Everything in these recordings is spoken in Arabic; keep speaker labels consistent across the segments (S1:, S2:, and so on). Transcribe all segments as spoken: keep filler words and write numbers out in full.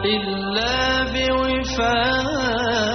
S1: إلا بوفاق.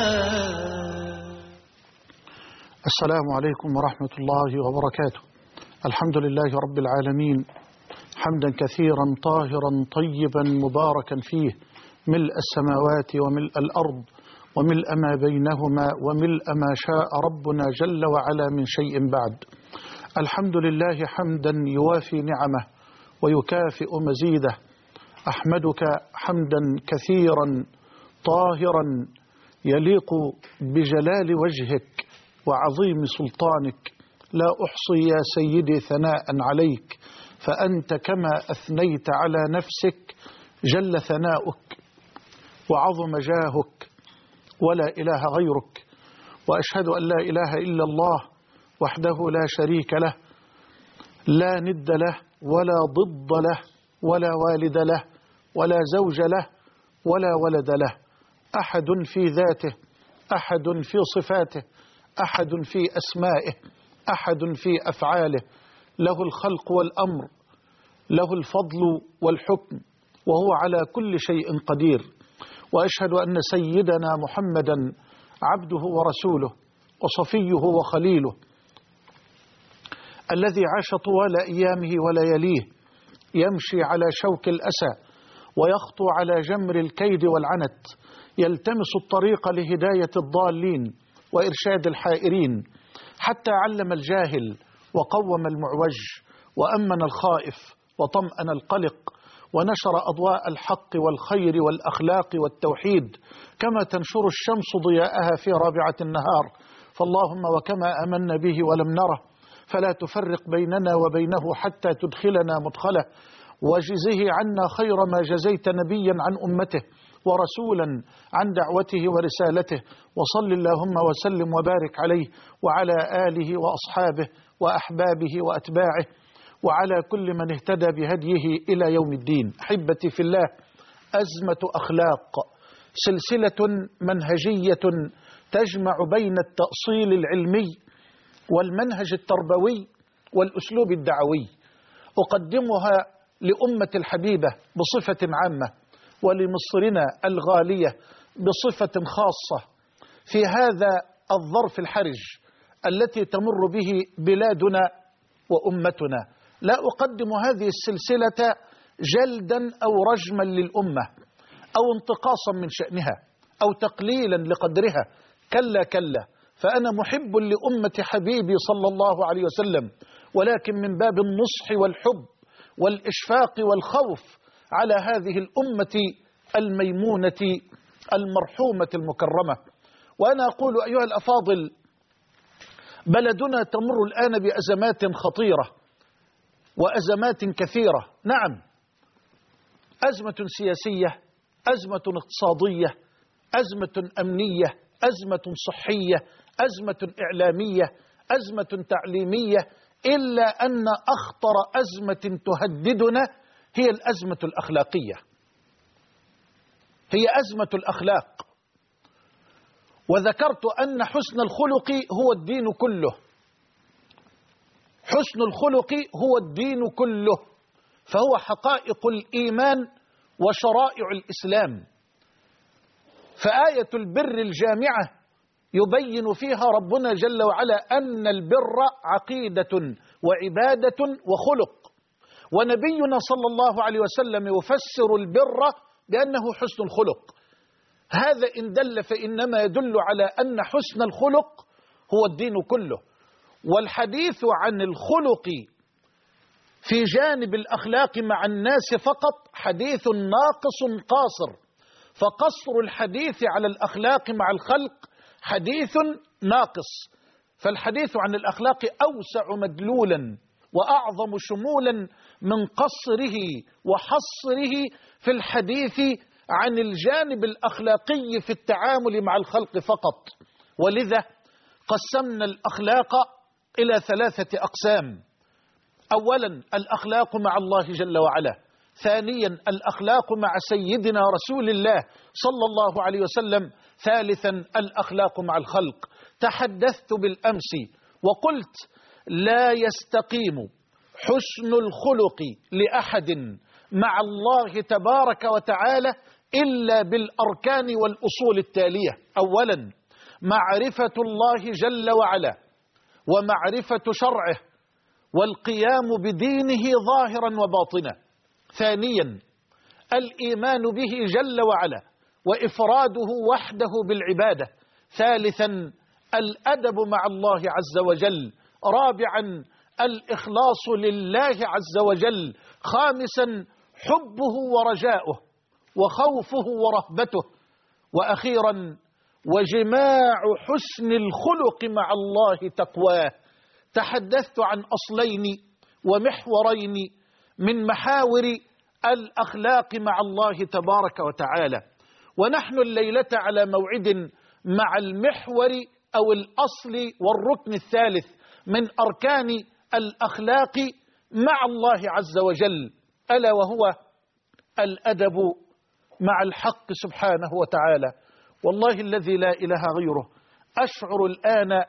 S2: السلام عليكم ورحمة الله وبركاته. الحمد لله رب العالمين، حمدا كثيرا طاهرا طيبا مباركا فيه، ملء السماوات وملء الأرض وملء ما بينهما وملء ما شاء ربنا جل وعلا من شيء بعد. الحمد لله حمدا يوافي نعمه ويكافئ مزيده. أحمدك حمدا كثيرا طاهرا يليق بجلال وجهك وعظيم سلطانك. لا أحصي يا سيدي ثناء عليك، فأنت كما أثنيت على نفسك جل ثناؤك وعظم جاهك ولا إله غيرك. وأشهد أن لا إله إلا الله وحده لا شريك له، لا ند له ولا ضد له ولا والد له ولا زوج له ولا ولد له. أحد في ذاته، أحد في صفاته، أحد في أسمائه، أحد في أفعاله. له الخلق والأمر، له الفضل والحكم، وهو على كل شيء قدير. وأشهد أن سيدنا محمدا عبده ورسوله وصفيه وخليله، الذي عاش طوال أيامه ولياليه يمشي على شوك الأسى ويخطو على جمر الكيد والعنت، يلتمس الطريق لهداية الضالين وإرشاد الحائرين، حتى علم الجاهل وقوم المعوج وأمن الخائف وطمأن القلق، ونشر أضواء الحق والخير والأخلاق والتوحيد كما تنشر الشمس ضياءها في رابعة النهار. فاللهم وكما آمنا به ولم نره فلا تفرق بيننا وبينه حتى تدخلنا مدخله، وجزه عنا خير ما جزيت نبيا عن أمته ورسولا عن دعوته ورسالته. وصل اللهم وسلم وبارك عليه وعلى آله وأصحابه وأحبابه وأتباعه وعلى كل من اهتدى بهديه إلى يوم الدين. أحبتي في الله، أزمة أخلاق، سلسلة منهجية تجمع بين التأصيل العلمي والمنهج التربوي والأسلوب الدعوي. أقدمها لأمة الحبيبة بصفة عامة، ولمصرنا الغالية بصفة خاصة في هذا الظرف الحرج التي تمر به بلادنا وأمتنا. لا أقدم هذه السلسلة جلدا أو رجما للأمة أو انتقاصا من شأنها أو تقليلا لقدرها، كلا كلا، فأنا محب لأمة حبيبي صلى الله عليه وسلم، ولكن من باب النصح والحب والإشفاق والخوف على هذه الأمة الميمونة المرحومة المكرمة. وأنا أقول أيها الأفاضل، بلدنا تمر الآن بأزمات خطيرة وأزمات كثيرة. نعم، أزمة سياسية، أزمة اقتصادية، أزمة أمنية، أزمة صحية، أزمة إعلامية، أزمة تعليمية، إلا أن أخطر أزمة تهددنا هي الأزمة الأخلاقية، هي أزمة الأخلاق. وذكرت أن حسن الخلق هو الدين كله، حسن الخلق هو الدين كله، فهو حقائق الإيمان وشرائع الإسلام. فآية البر الجامعة يبين فيها ربنا جل وعلا أن البر عقيدة وعبادة وخلق، ونبينا صلى الله عليه وسلم يفسر البر بأنه حسن الخلق. هذا إن دل فإنما يدل على أن حسن الخلق هو الدين كله. والحديث عن الخلق في جانب الأخلاق مع الناس فقط حديث ناقص قاصر، فقصر الحديث على الأخلاق مع الخلق حديث ناقص. فالحديث عن الأخلاق أوسع مدلولا وأعظم شمولا من قصره وحصره في الحديث عن الجانب الأخلاقي في التعامل مع الخلق فقط. ولذا قسمنا الأخلاق إلى ثلاثة أقسام: أولا الأخلاق مع الله جل وعلا، ثانيا الأخلاق مع سيدنا رسول الله صلى الله عليه وسلم، ثالثا الأخلاق مع الخلق. تحدثت بالأمس وقلت لا يستقيم حسن الخلق لأحد مع الله تبارك وتعالى إلا بالأركان والأصول التالية: أولا معرفة الله جل وعلا ومعرفة شرعه والقيام بدينه ظاهرا وباطنا. ثانيا الإيمان به جل وعلا وإفراده وحده بالعبادة. ثالثا الأدب مع الله عز وجل. رابعا الإخلاص لله عز وجل. خامسا حبه ورجاؤه وخوفه ورهبته. وأخيرا وجماع حسن الخلق مع الله تقواه. تحدثت عن أصلين ومحورين من محاور الأخلاق مع الله تبارك وتعالى، ونحن الليلة على موعد مع المحور أو الأصل والركن الثالث من أركان الأخلاق مع الله عز وجل، ألا وهو الأدب مع الحق سبحانه وتعالى. والله الذي لا إله غيره أشعر الآن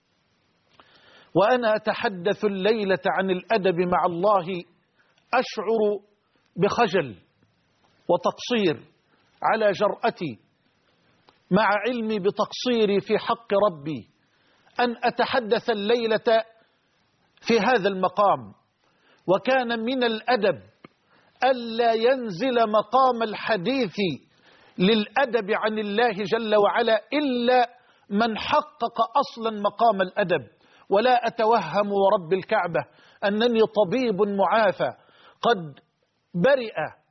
S2: وأنا أتحدث الليلة عن الأدب مع الله أشعر بخجل وتقصير على جرأتي مع علمي بتقصيري في حق ربي أن أتحدث الليلة في هذا المقام. وكان من الأدب ألا ينزل مقام الحديث للأدب عن الله جل وعلا إلا من حقق أصلا مقام الأدب. ولا أتوهم ورب الكعبة أنني طبيب معافى قد برئ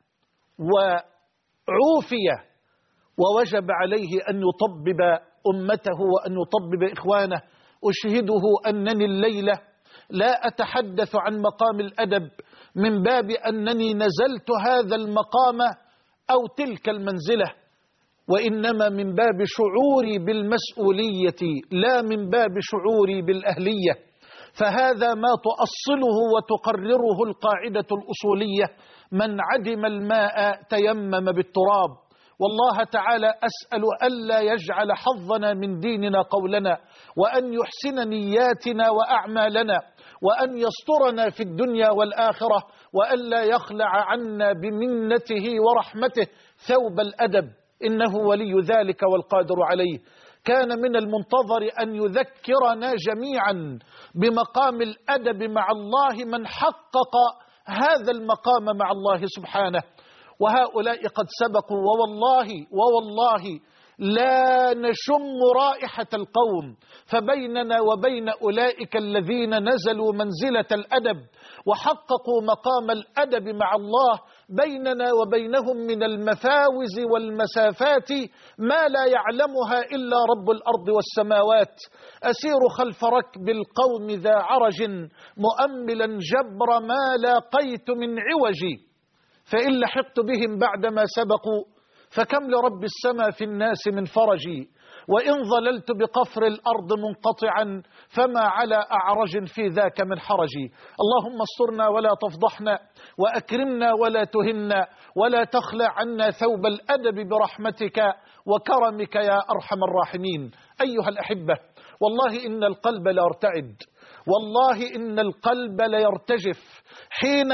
S2: وعوفي ووجب عليه أن يطبب أمته وأن يطبب إخوانه. أشهده أنني الليلة لا أتحدث عن مقام الأدب من باب أنني نزلت هذا المقام أو تلك المنزلة، وإنما من باب شعوري بالمسؤولية لا من باب شعوري بالأهلية. فهذا ما تؤصله وتقرره القاعدة الأصولية: من عدم الماء تيمم بالتراب. والله تعالى أسأل ألا يجعل حظنا من ديننا قولنا، وأن يحسن نياتنا وأعمالنا، وأن يسترنا في الدنيا والآخرة، وألا يخلع عنا بمنته ورحمته ثوب الأدب، إنه ولي ذلك والقادر عليه. كان من المنتظر أن يذكرنا جميعا بمقام الأدب مع الله من حقق هذا المقام مع الله سبحانه، وهؤلاء قد سبقوا، ووالله ووالله لا نشم رائحة القوم. فبيننا وبين أولئك الذين نزلوا منزلة الأدب وحققوا مقام الأدب مع الله بيننا وبينهم من المفاوز والمسافات ما لا يعلمها إلا رب الأرض والسماوات. أسير خلف ركب القوم ذا عرج مؤملا جبر ما لاقيت من عوجي، فإن لحقت بهم بعدما سبقوا فكم لرب السماء في الناس من فرجي، وإن ظللت بقفر الأرض منقطعا فما على أعرج في ذاك من حرجي. اللهم استرنا ولا تفضحنا، وأكرمنا ولا تهنا، ولا تخلع عنا ثوب الأدب برحمتك وكرمك يا أرحم الراحمين. أيها الأحبة، والله إن القلب لا يرتعد، والله إن القلب لا يرتجف حين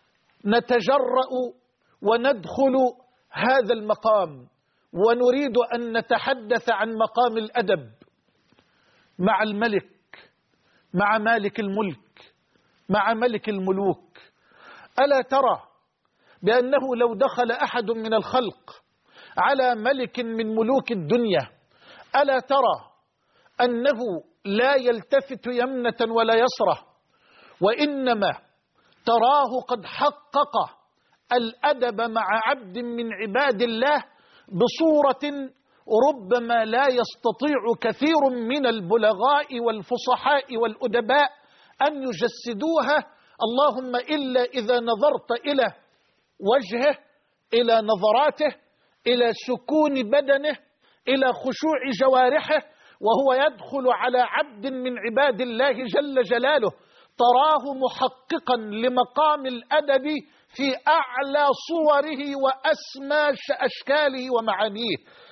S2: نتجرأ وندخل هذا المقام ونريد أن نتحدث عن مقام الأدب مع الملك، مع مالك الملك، مع ملك الملوك. ألا ترى بأنه لو دخل أحد من الخلق على ملك من ملوك الدنيا، ألا ترى أنه لا يلتفت يمنة ولا يسرة، وإنما تراه قد حقق الأدب مع عبد من عباد الله بصورة ربما لا يستطيع كثير من البلغاء والفصحاء والأدباء أن يجسدوها، اللهم إلا إذا نظرت إلى وجهه، إلى نظراته، إلى سكون بدنه، إلى خشوع جوارحه وهو يدخل على عبد من عباد الله جل جلاله، تراه محققا لمقام الأدب في أعلى صوره وأسمى أشكاله ومعانيه.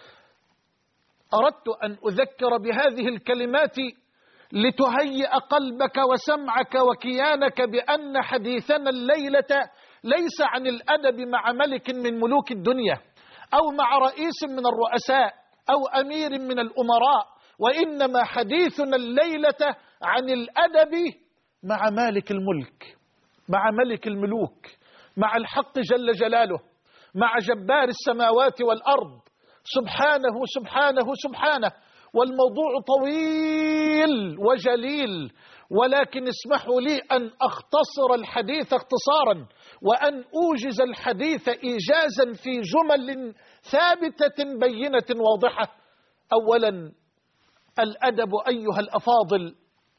S2: أردت أن أذكر بهذه الكلمات لتهيئ قلبك وسمعك وكيانك بأن حديثنا الليلة ليس عن الأدب مع ملك من ملوك الدنيا. أو مع رئيس من الرؤساء أو أمير من الأمراء، وإنما حديثنا الليلة عن الأدب مع مالك الملك، مع ملك الملوك، مع الحق جل جلاله، مع جبار السماوات والأرض، سبحانه سبحانه سبحانه. والموضوع طويل وجليل، ولكن اسمحوا لي أن أختصر الحديث اختصارا، وأن أوجز الحديث إيجازا في جمل ثابتة بينة واضحة. أولا، الأدب أيها الأفاضل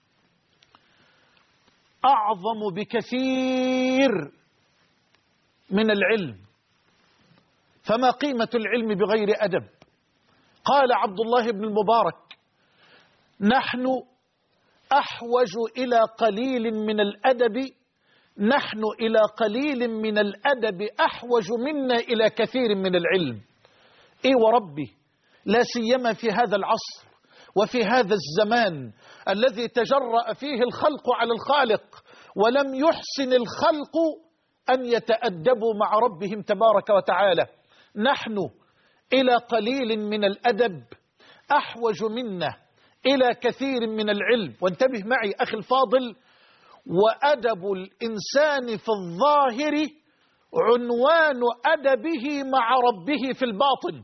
S2: أعظم بكثير من العلم، فما قيمة العلم بغير أدب؟ قال عبد الله بن المبارك: نحن أحوج إلى قليل من الأدب نحن إلى قليل من الأدب أحوج منا إلى كثير من العلم. إيه وربي، لا سيما في هذا العصر وفي هذا الزمان الذي تجرأ فيه الخلق على الخالق، ولم يحسن الخلق أن يتأدبوا مع ربهم تبارك وتعالى. نحن إلى قليل من الأدب أحوج منا إلى كثير من العلم. وانتبه معي أخي الفاضل، وأدب الإنسان في الظاهر عنوان أدبه مع ربه في الباطن.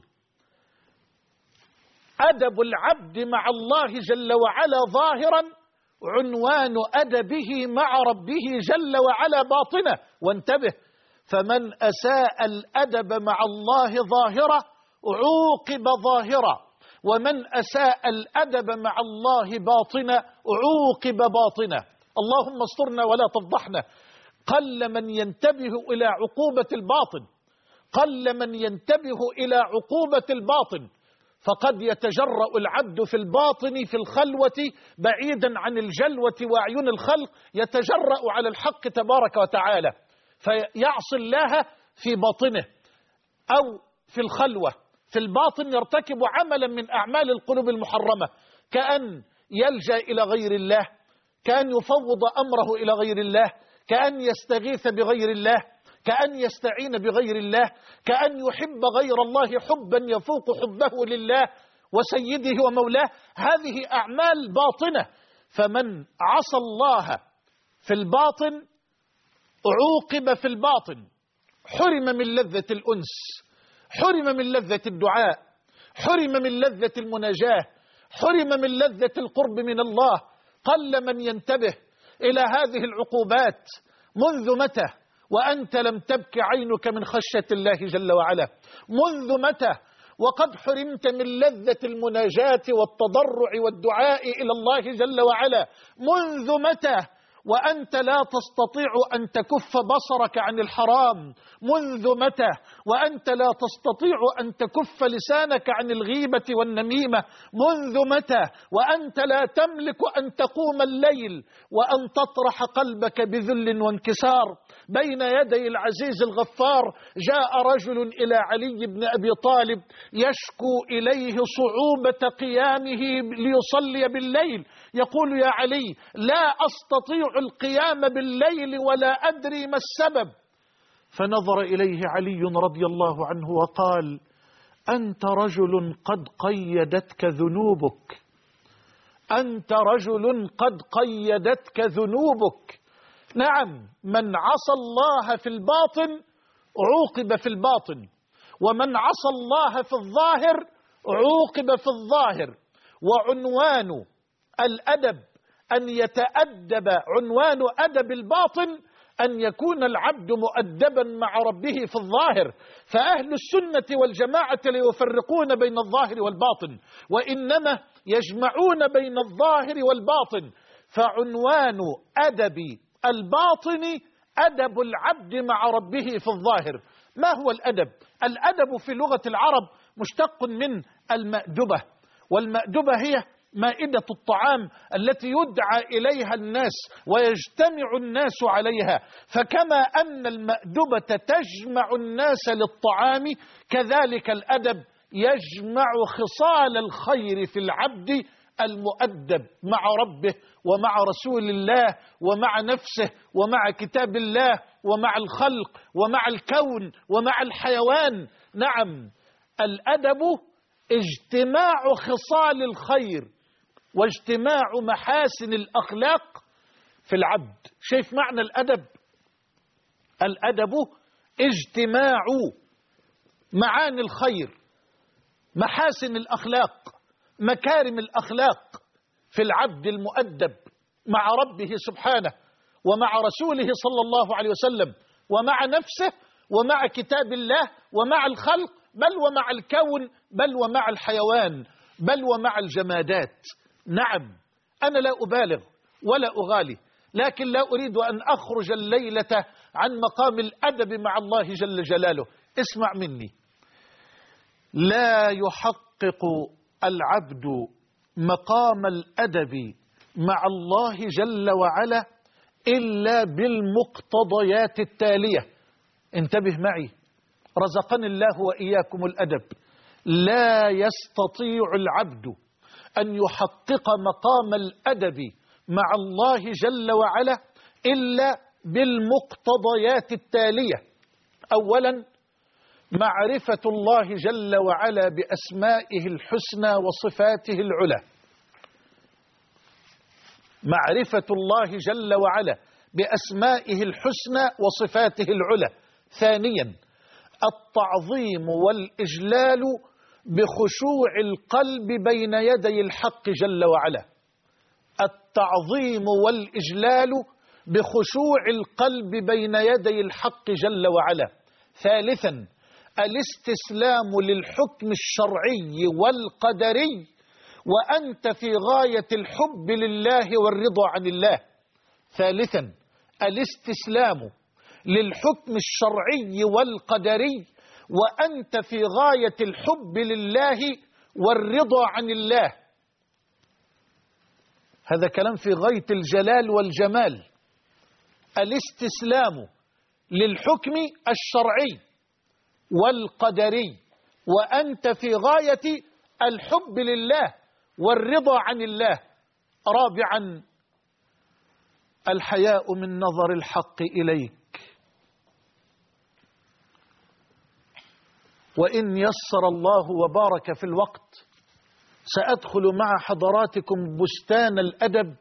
S2: أدب العبد مع الله جل وعلا ظاهرا عنوان أدبه مع ربه جل وعلا باطنه. وانتبه، فمن أساء الأدب مع الله ظاهرة عوقب ظاهرة، ومن أساء الأدب مع الله باطنة عوقب باطنة. اللهم استرنا ولا تفضحنا. قل من ينتبه إلى عقوبة الباطن، قل من ينتبه إلى عقوبة الباطن، فقد يتجرأ العبد في الباطن في الخلوة بعيدا عن الجلوة وأعين الخلق، يتجرأ على الحق تبارك وتعالى فيعصي الله في باطنه أو في الخلوة. في الباطن يرتكب عملا من أعمال القلوب المحرمة، كأن يلجأ إلى غير الله، كأن يفوض أمره إلى غير الله، كأن يستغيث بغير الله، كأن يستعين بغير الله، كأن يحب غير الله حبا يفوق حبه لله وسيده ومولاه. هذه أعمال باطنة. فمن عصى الله في الباطن عوقب في الباطن، حرم من لذة الأنس، حرم من لذة الدعاء، حرم من لذة المناجاة، حرم من لذة القرب من الله. قل من ينتبه إلى هذه العقوبات. منذ متى وأنت لم تبك عينك من خشية الله جل وعلا؟ منذ متى وقد حرمت من لذة المناجاة والتضرع والدعاء إلى الله جل وعلا؟ منذ متى وأنت لا تستطيع أن تكف بصرك عن الحرام؟ منذ متى وأنت لا تستطيع أن تكف لسانك عن الغيبة والنميمة؟ منذ متى وأنت لا تملك أن تقوم الليل وأن تطرح قلبك بذل وانكسار بين يدي العزيز الغفار؟ جاء رجل إلى علي بن أبي طالب يشكو إليه صعوبة قيامه ليصلي بالليل، يقول: يا علي، لا أستطيع القيام بالليل ولا أدري ما السبب. فنظر إليه علي رضي الله عنه وقال: أنت رجل قد قيدتك ذنوبك، أنت رجل قد قيدتك ذنوبك. نعم، من عصى الله في الباطن عوقب في الباطن، ومن عصى الله في الظاهر عوقب في الظاهر. وعنوان الأدب أن يتأدب، عنوان أدب الباطن أن يكون العبد مؤدبا مع ربه في الظاهر. فأهل السنة والجماعة لا يفرقون بين الظاهر والباطن، وإنما يجمعون بين الظاهر والباطن. فعنوان أدب الباطن أدب العبد مع ربه في الظاهر. ما هو الأدب؟ الأدب في لغة العرب مشتق من المأدبة، والمأدبة هي مائدة الطعام التي يدعى إليها الناس ويجتمع الناس عليها. فكما أن المأدبة تجمع الناس للطعام، كذلك الأدب يجمع خصال الخير في العبد المؤدب مع ربه ومع رسول الله ومع نفسه ومع كتاب الله ومع الخلق ومع الكون ومع الحيوان. نعم، الأدب اجتماع خصال الخير واجتماع محاسن الأخلاق في العبد. شايف معنى الأدب؟ الأدب اجتماع معاني الخير، محاسن الأخلاق، مكارم الأخلاق في العبد المؤدب مع ربه سبحانه ومع رسوله صلى الله عليه وسلم ومع نفسه ومع كتاب الله ومع الخلق، بل ومع الكون، بل ومع الحيوان، بل ومع الجمادات. نعم، أنا لا أبالغ ولا أغالي، لكن لا أريد أن أخرج الليلة عن مقام الأدب مع الله جل جلاله. اسمع مني، لا يحقق العبد مقام الأدب مع الله جل وعلا إلا بالمقتضيات التالية. انتبه معي، رزقني الله وإياكم الأدب. لا يستطيع العبد أن يحقق مقام الأدب مع الله جل وعلا إلا بالمقتضيات التالية. أولا، معرفة الله جل وعلا بأسمائه الحسنى وصفاته العلى. معرفة الله جل وعلا بأسمائه الحسنى وصفاته العلى. ثانيا، التعظيم والإجلال بخشوع القلب بين يدي الحق جل وعلا. التعظيم والإجلال بخشوع القلب بين يدي الحق جل وعلا. ثالثا، الاستسلام للحكم الشرعي والقدري وأنت في غاية الحب لله والرضا عن الله. ثالثا، الاستسلام للحكم الشرعي والقدري وأنت في غاية الحب لله والرضا عن الله. هذا كلام في غاية الجلال والجمال. الاستسلام للحكم الشرعي والقدري وأنت في غاية الحب لله والرضا عن الله. رابعا، الحياء من نظر الحق إليك. وإن يسر الله وبارك في الوقت سأدخل مع حضراتكم بستان الأدب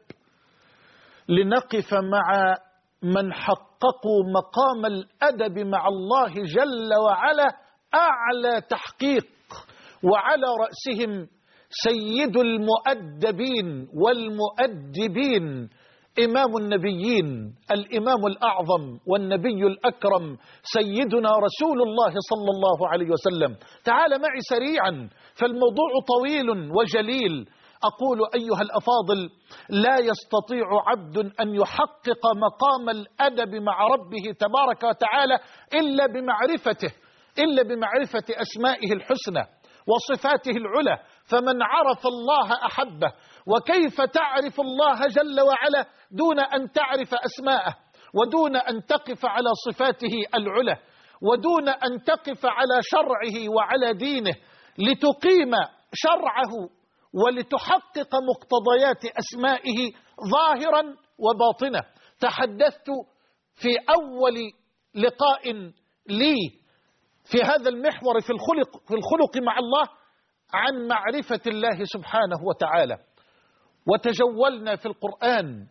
S2: لنقف مع من حققوا مقام الأدب مع الله جل وعلا أعلى تحقيق، وعلى رأسهم سيد المؤدبين والمؤدبين، إمام النبيين، الإمام الأعظم والنبي الأكرم سيدنا رسول الله صلى الله عليه وسلم. تعال معي سريعا فالموضوع طويل وجليل. أقول أيها الأفاضل، لا يستطيع عبد أن يحقق مقام الأدب مع ربه تبارك وتعالى إلا بمعرفته إلا بمعرفة أسمائه الحسنى وصفاته العلى. فمن عرف الله أحبه. وكيف تعرف الله جل وعلا دون أن تعرف أسماءه، ودون أن تقف على صفاته العلى، ودون أن تقف على شرعه وعلى دينه لتقيم شرعه ولتحقق مقتضيات أسمائه ظاهرا وباطنا. تحدثت في أول لقاء لي في هذا المحور في الخلق, في الخلق مع الله عن معرفة الله سبحانه وتعالى، وتجولنا في القرآن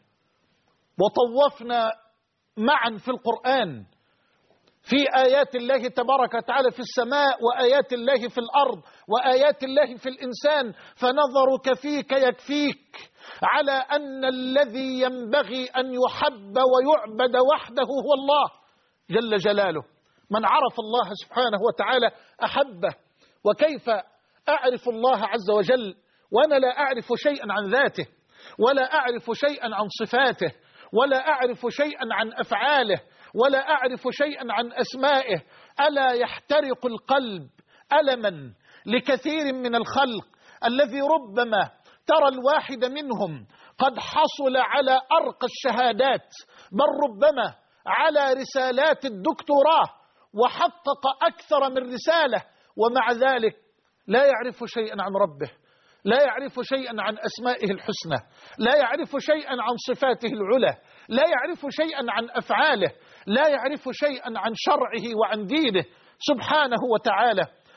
S2: وطوفنا معا في القرآن في آيات الله تبارك وتعالى في السماء، وآيات الله في الأرض، وآيات الله في الإنسان. فنظرك فيك يكفيك على أن الذي ينبغي أن يحب ويعبد وحده هو الله جل جلاله. من عرف الله سبحانه وتعالى أحبه. وكيف أعرف الله عز وجل وأنا لا أعرف شيئا عن ذاته، ولا أعرف شيئا عن صفاته، ولا أعرف شيئا عن أفعاله، ولا أعرف شيئا عن أسمائه؟ ألا يحترق القلب ألما لكثير من الخلق الذي ربما ترى الواحد منهم قد حصل على أرقى الشهادات، بل ربما على رسالات الدكتوراه، وحقق أكثر من رسالة، ومع ذلك لا يعرف شيئا عن ربه، لا يعرف شيئا عن أسمائه الحسنى، لا يعرف شيئا عن صفاته العلى، لا يعرف شيئا عن أفعاله، لا يعرف شيئا عن شرعه وعن دينه سبحانه وتعالى.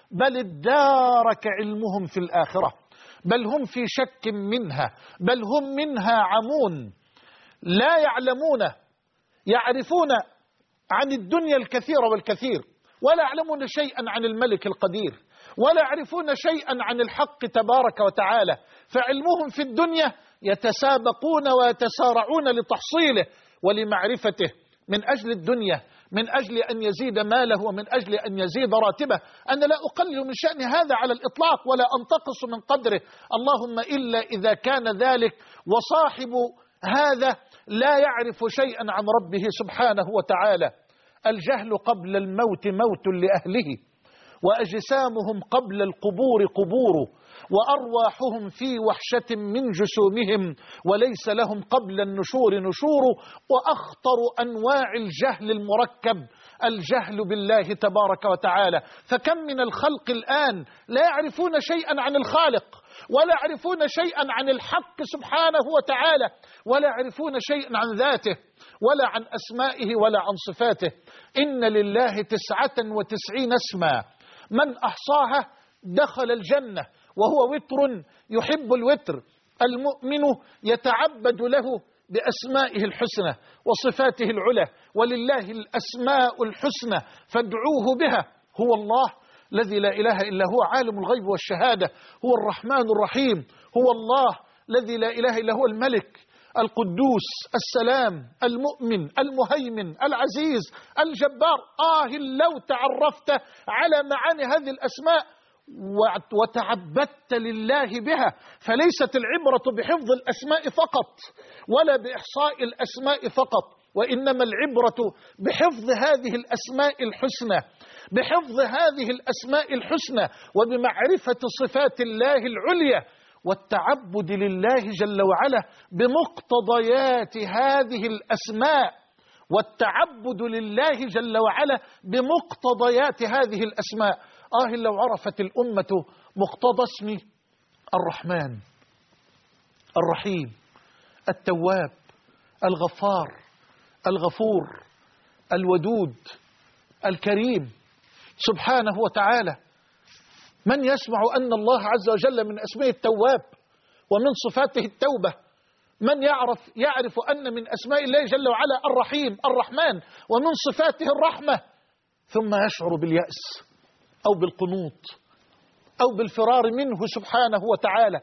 S2: بل ادارك علمهم في الآخرة، بل هم في شك منها، بل هم منها عمون، لا يعلمون، يعرفون عن الدنيا الكثير والكثير، ولا يعلمون شيئا عن الملك القدير، ولا يعرفون شيئا عن الحق تبارك وتعالى. فعلمهم في الدنيا يتسابقون ويتسارعون لتحصيله ولمعرفته من أجل الدنيا، من أجل أن يزيد ماله ومن أجل أن يزيد راتبه. أنا لا أقلل من شأن هذا على الإطلاق ولا أنتقص من قدره، اللهم إلا إذا كان ذلك وصاحب هذا لا يعرف شيئا عن ربه سبحانه وتعالى. الجهل قبل الموت موت لأهله، وأجسامهم قبل القبور قبور، وأرواحهم في وحشة من جسومهم، وليس لهم قبل النشور نشور. وأخطر أنواع الجهل المركب الجهل بالله تبارك وتعالى. فكم من الخلق الآن لا يعرفون شيئا عن الخالق، ولا يعرفون شيئا عن الحق سبحانه وتعالى، ولا يعرفون شيئا عن ذاته ولا عن أسمائه ولا عن صفاته. إن لله تسعة وتسعين اسما، من أحصاها دخل الجنة، وهو وتر يحب الوتر. المؤمن يتعبد له بأسمائه الحسنى وصفاته العلى، ولله الأسماء الحسنى فادعوه بها. هو الله الذي لا إله إلا هو، عالم الغيب والشهادة، هو الرحمن الرحيم، هو الله الذي لا إله إلا هو، الملك القدوس السلام المؤمن المهيمن العزيز الجبار. آه لو تعرفت على معاني هذه الأسماء وتعبدت لله بها. فليست العبرة بحفظ الأسماء فقط ولا بإحصاء الأسماء فقط، وإنما العبرة بحفظ هذه الأسماء الحسنى، بحفظ هذه الأسماء الحسنى وبمعرفة صفات الله العليا، والتعبد لله جل وعلا بمقتضيات هذه الأسماء، والتعبد لله جل وعلا بمقتضيات هذه الأسماء. آه لو عرفت الأمة مقتضى اسم الرحمن الرحيم التواب الغفار الغفور الودود الكريم سبحانه وتعالى. من يسمع أن الله عز وجل من اسمه التواب ومن صفاته التوبة؟ من يعرف يعرف أن من أسماء الله جل وعلا الرحيم الرحمن ومن صفاته الرحمة، ثم يشعر باليأس أو بالقنوط أو بالفرار منه سبحانه وتعالى؟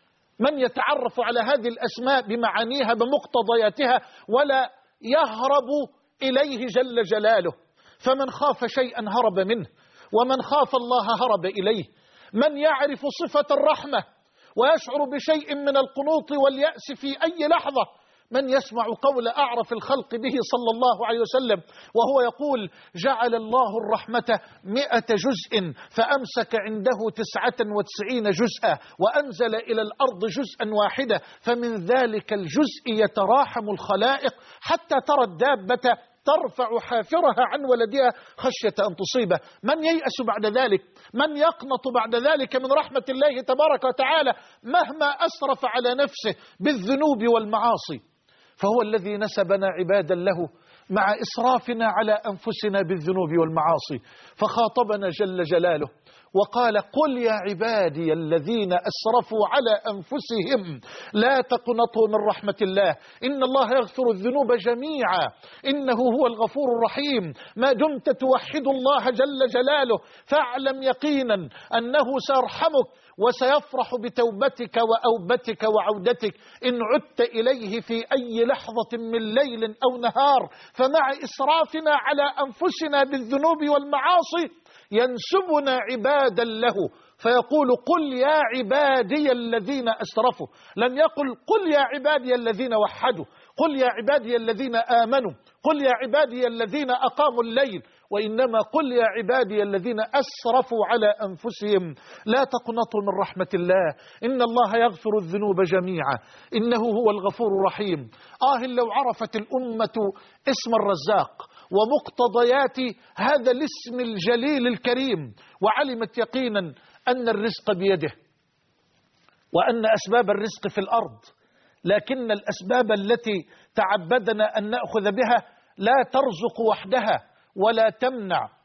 S2: من يتعرف على هذه الأسماء بمعانيها بمقتضياتها ولا يهرب إليه جل جلاله؟ فمن خاف شيئا هرب منه، ومن خاف الله هرب إليه. من يعرف صفة الرحمة ويشعر بشيء من القنوط واليأس في أي لحظة؟ من يسمع قول أعرف الخلق به صلى الله عليه وسلم وهو يقول: جعل الله الرحمة مئة جزء فأمسك عنده تسعة وتسعين جزءا وأنزل إلى الأرض جزءا واحدا، فمن ذلك الجزء يتراحم الخلائق حتى ترى الدابة ترفع حافرها عن ولدها خشية أن تصيبه. من ييأس بعد ذلك؟ من يقنط بعد ذلك من رحمة الله تبارك وتعالى مهما أسرف على نفسه بالذنوب والمعاصي؟ فهو الذي نسبنا عبادا له مع إسرافنا على أنفسنا بالذنوب والمعاصي، فخاطبنا جل جلاله وقال: قل يا عبادي الذين أسرفوا على أنفسهم لا تقنطوا من رحمة الله إن الله يغفر الذنوب جميعا إنه هو الغفور الرحيم. ما دمت توحد الله جل جلاله فاعلم يقينا أنه سيرحمك وسيفرح بتوبتك وأوبتك وعودتك إن عدت إليه في أي لحظة من ليل أو نهار. فمع إسرافنا على أنفسنا بالذنوب والمعاصي ينسبنا عبادا له فيقول: قل يا عبادي الذين أسرفوا. لم يقل قل يا عبادي الذين وحدوا، قل يا عبادي الذين آمنوا، قل يا عبادي الذين أقاموا الليل، وإنما قل يا عبادي الذين أسرفوا على أنفسهم لا تقنطوا من رحمة الله إن الله يغفر الذنوب جميعا إنه هو الغفور الرحيم. آه لو عرفت الأمة اسم الرزاق ومقتضيات هذا الاسم الجليل الكريم، وعلمت يقينا أن الرزق بيده وأن أسباب الرزق في الأرض، لكن الأسباب التي تعبدنا أن نأخذ بها لا ترزق وحدها ولا تمنع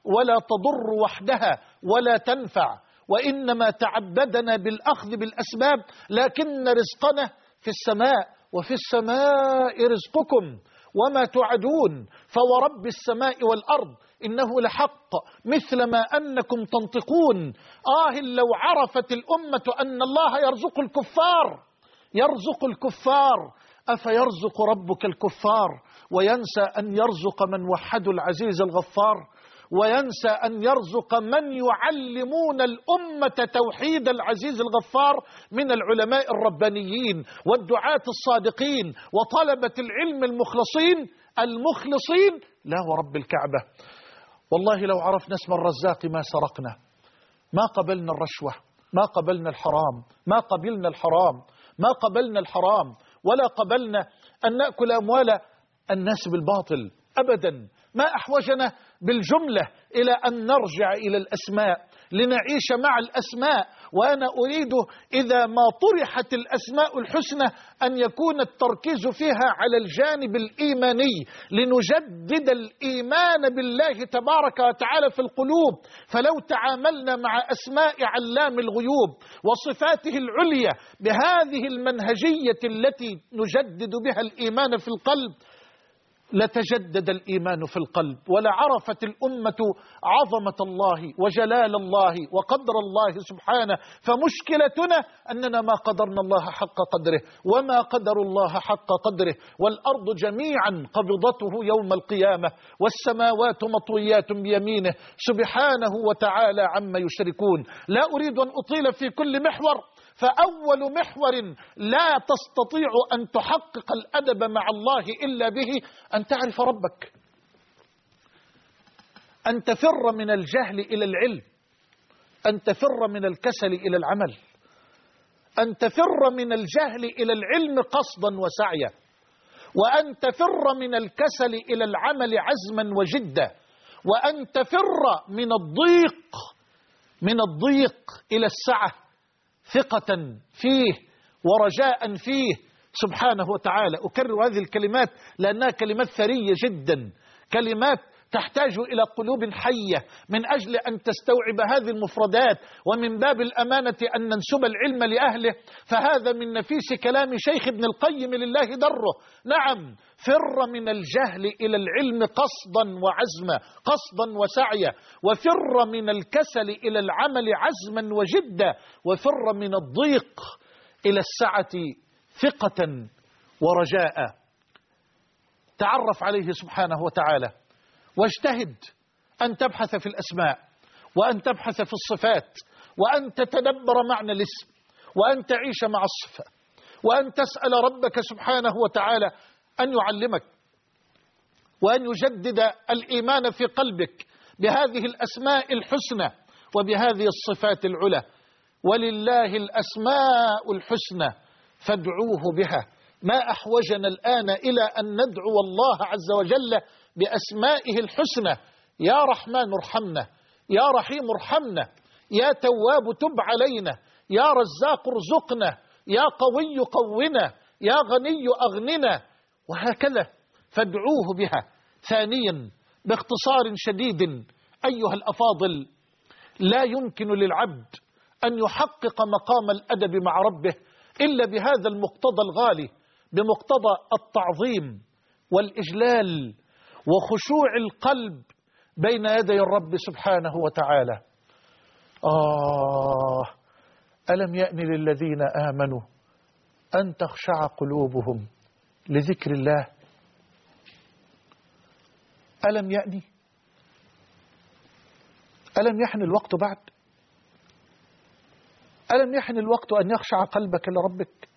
S2: ولا تضر وحدها ولا تنفع، وإنما تعبدنا بالأخذ بالأسباب، لكن رزقنا في السماء، وفي السماء رزقكم وما توعدون، فورب السماء والأرض إنه لحق مثل ما أنكم تنطقون. آه لو عرفت الأمة أن الله يرزق الكفار يرزق الكفار أفيرزق ربك الكفار وينسى أن يرزق من وحد العزيز الغفار، وينسى أن يرزق من يعلمون الأمة توحيد العزيز الغفار من العلماء الربانيين والدعاة الصادقين وطلبة العلم المخلصين المخلصين. لا ورب الكعبة والله لو عرفنا اسم الرزاق ما سرقنا، ما قبلنا الرشوة، ما قبلنا الحرام، ما قبلنا الحرام ما قبلنا الحرام ولا قبلنا أن نأكل أموال الناس بالباطل أبدا. ما أحوجنا بالجملة إلى أن نرجع إلى الأسماء لنعيش مع الأسماء. وأنا أريد إذا ما طرحت الأسماء الحسنى أن يكون التركيز فيها على الجانب الإيماني، لنجدد الإيمان بالله تبارك وتعالى في القلوب. فلو تعاملنا مع أسماء علام الغيوب وصفاته العليا بهذه المنهجية التي نجدد بها الإيمان في القلب لتجدد الإيمان في القلب، ولعرفت الأمة عظمة الله وجلال الله وقدر الله سبحانه. فمشكلتنا أننا ما قدرنا الله حق قدره وما قدر الله حق قدره، والأرض جميعا قبضته يوم القيامة والسماوات مطويات بيمينه سبحانه وتعالى عما يشركون. لا أريد أن أطيل في كل محور، فأول محور لا تستطيع أن تحقق الأدب مع الله إلا به أن تعرف ربك، أن تفر من الجهل إلى العلم، أن تفر من الكسل إلى العمل، أن تفر من الجهل إلى العلم قصدا وسعيا، وأن تفر من الكسل إلى العمل عزما وجدا، وأن تفر من الضيق من الضيق إلى السعة ثقة فيه ورجاء فيه سبحانه وتعالى. أكرر هذه الكلمات لأنها كلمات ثرية جدا، كلمات تحتاج إلى قلوب حية من أجل أن تستوعب هذه المفردات، ومن باب الأمانة أن ننسب العلم لأهله، فهذا من نفيس كلام شيخ ابن القيم لله دره. نعم، فر من الجهل إلى العلم قصدا وعزما، قصدا وسعيا، وفر من الكسل إلى العمل عزما وجدا، وفر من الضيق إلى السعة ثقة ورجاء. تعرف عليه سبحانه وتعالى، واجتهد أن تبحث في الأسماء، وأن تبحث في الصفات، وأن تتدبر معنى الاسم، وأن تعيش مع الصفة، وأن تسأل ربك سبحانه وتعالى أن يعلمك وأن يجدد الإيمان في قلبك بهذه الأسماء الحسنى وبهذه الصفات العلى. ولله الأسماء الحسنى فادعوه بها. ما أحوجنا الآن إلى أن ندعو الله عز وجل بأسمائه الحسنى. يا رحمن ارحمنا، يا رحيم ارحمنا، يا تواب تب علينا، يا رزاق ارزقنا، يا قوي قونا، يا غني أغننا، وهكذا فادعوه بها. ثانيا باختصار شديد أيها الأفاضل، لا يمكن للعبد أن يحقق مقام الأدب مع ربه إلا بهذا المقتضى الغالي، بمقتضى التعظيم والإجلال وخشوع القلب بين يدي الرب سبحانه وتعالى. آه ألم يأن للذين آمنوا أن تخشع قلوبهم لذكر الله؟ ألم يأني؟ ألم يحن الوقت بعد؟ ألم يحن الوقت أن يخشع قلبك لربك؟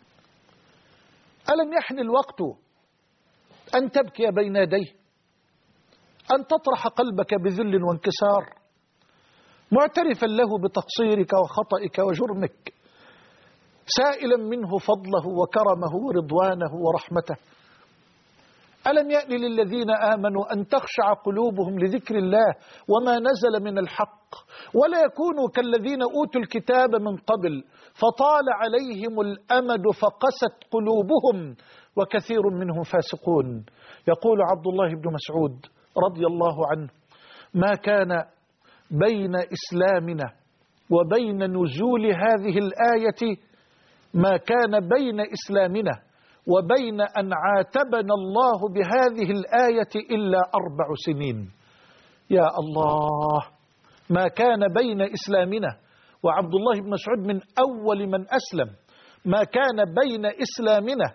S2: ألم يحن الوقت أن تبكي بين يديه، أن تطرح قلبك بذل وانكسار معترفا له بتقصيرك وخطئك وجرمك، سائلا منه فضله وكرمه ورضوانه ورحمته؟ ألم يأن للذين آمنوا أن تخشع قلوبهم لذكر الله وما نزل من الحق، ولا يكونوا كالذين أوتوا الكتاب من قبل فطال عليهم الأمد فقست قلوبهم وكثير منهم فاسقون. يقول عبد الله بن مسعود رضي الله عنه: ما كان بين إسلامنا وبين نزول هذه الآية ما كان بين إسلامنا وبين أن عاتبنا الله بهذه الآية إلا أربع سنين. يا الله، ما كان بين إسلامنا وعبد الله بن مسعود من أول من أسلم، ما كان بين إسلامنا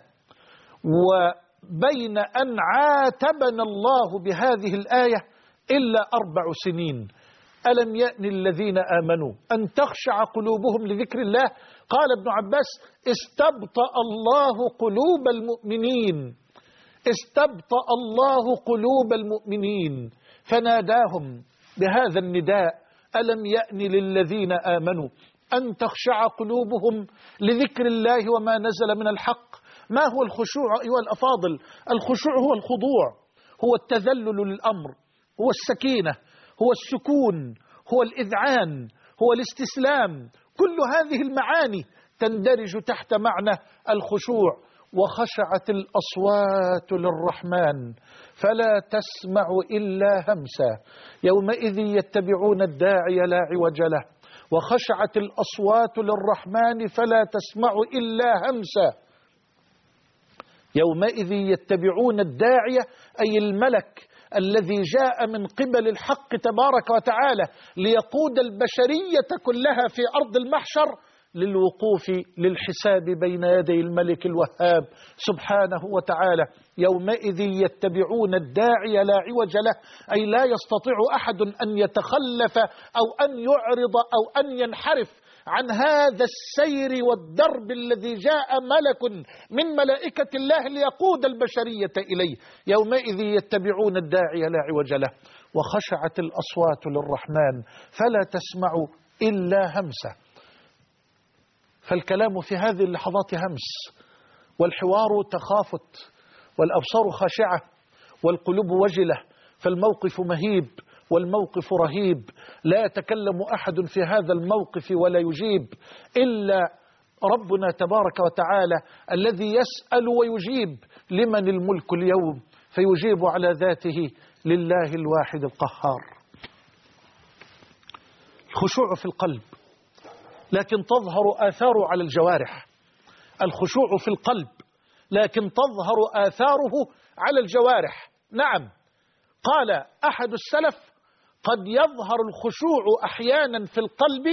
S2: وبين أن عاتبنا الله بهذه الآية إلا أربع سنين. ألم يأن الذين آمنوا أن تخشع قلوبهم لذكر الله؟ قال ابن عباس: استبطأ الله قلوب المؤمنين، استبطأ الله قلوب المؤمنين، فناداهم بهذا النداء: ألم يأن للذين آمنوا أن تخشع قلوبهم لذكر الله وما نزل من الحق. ما هو الخشوع أيها الأفاضل؟ الخشوع هو الخضوع، هو التذلل للأمر، هو السكينة، هو السكون، هو الإذعان، هو الاستسلام. كل هذه المعاني تندرج تحت معنى الخشوع. وخشعت الأصوات للرحمن فلا تسمع إلا همسا يومئذ يتبعون الداعي لا عوج له. وخشعت الأصوات للرحمن فلا تسمع إلا همسا يومئذ يتبعون الداعي، أي الملك الذي جاء من قبل الحق تبارك وتعالى ليقود البشرية كلها في أرض المحشر للوقوف للحساب بين يدي الملك الوهاب سبحانه وتعالى. يومئذ يتبعون الداعي لا عوج له، أي لا يستطيع أحد أن يتخلف أو أن يعرض أو أن ينحرف عن هذا السير والدرب الذي جاء ملك من ملائكة الله ليقود البشرية إليه. يومئذ يتبعون الداعي لا عوج له وخشعت الأصوات للرحمن فلا تسمع إلا همسة. فالكلام في هذه اللحظات همس، والحوار تخافت، والأبصار خاشعة، والقلوب وجلة، فالموقف مهيب والموقف رهيب. لا يتكلم أحد في هذا الموقف ولا يجيب إلا ربنا تبارك وتعالى الذي يسأل ويجيب: لمن الملك اليوم؟ فيجيب على ذاته: لله الواحد القهار. الخشوع في القلب، لكن تظهر آثاره على الجوارح. الخشوع في القلب لكن تظهر آثاره على الجوارح. نعم، قال أحد السلف: قد يظهر الخشوع أحيانا في القلب،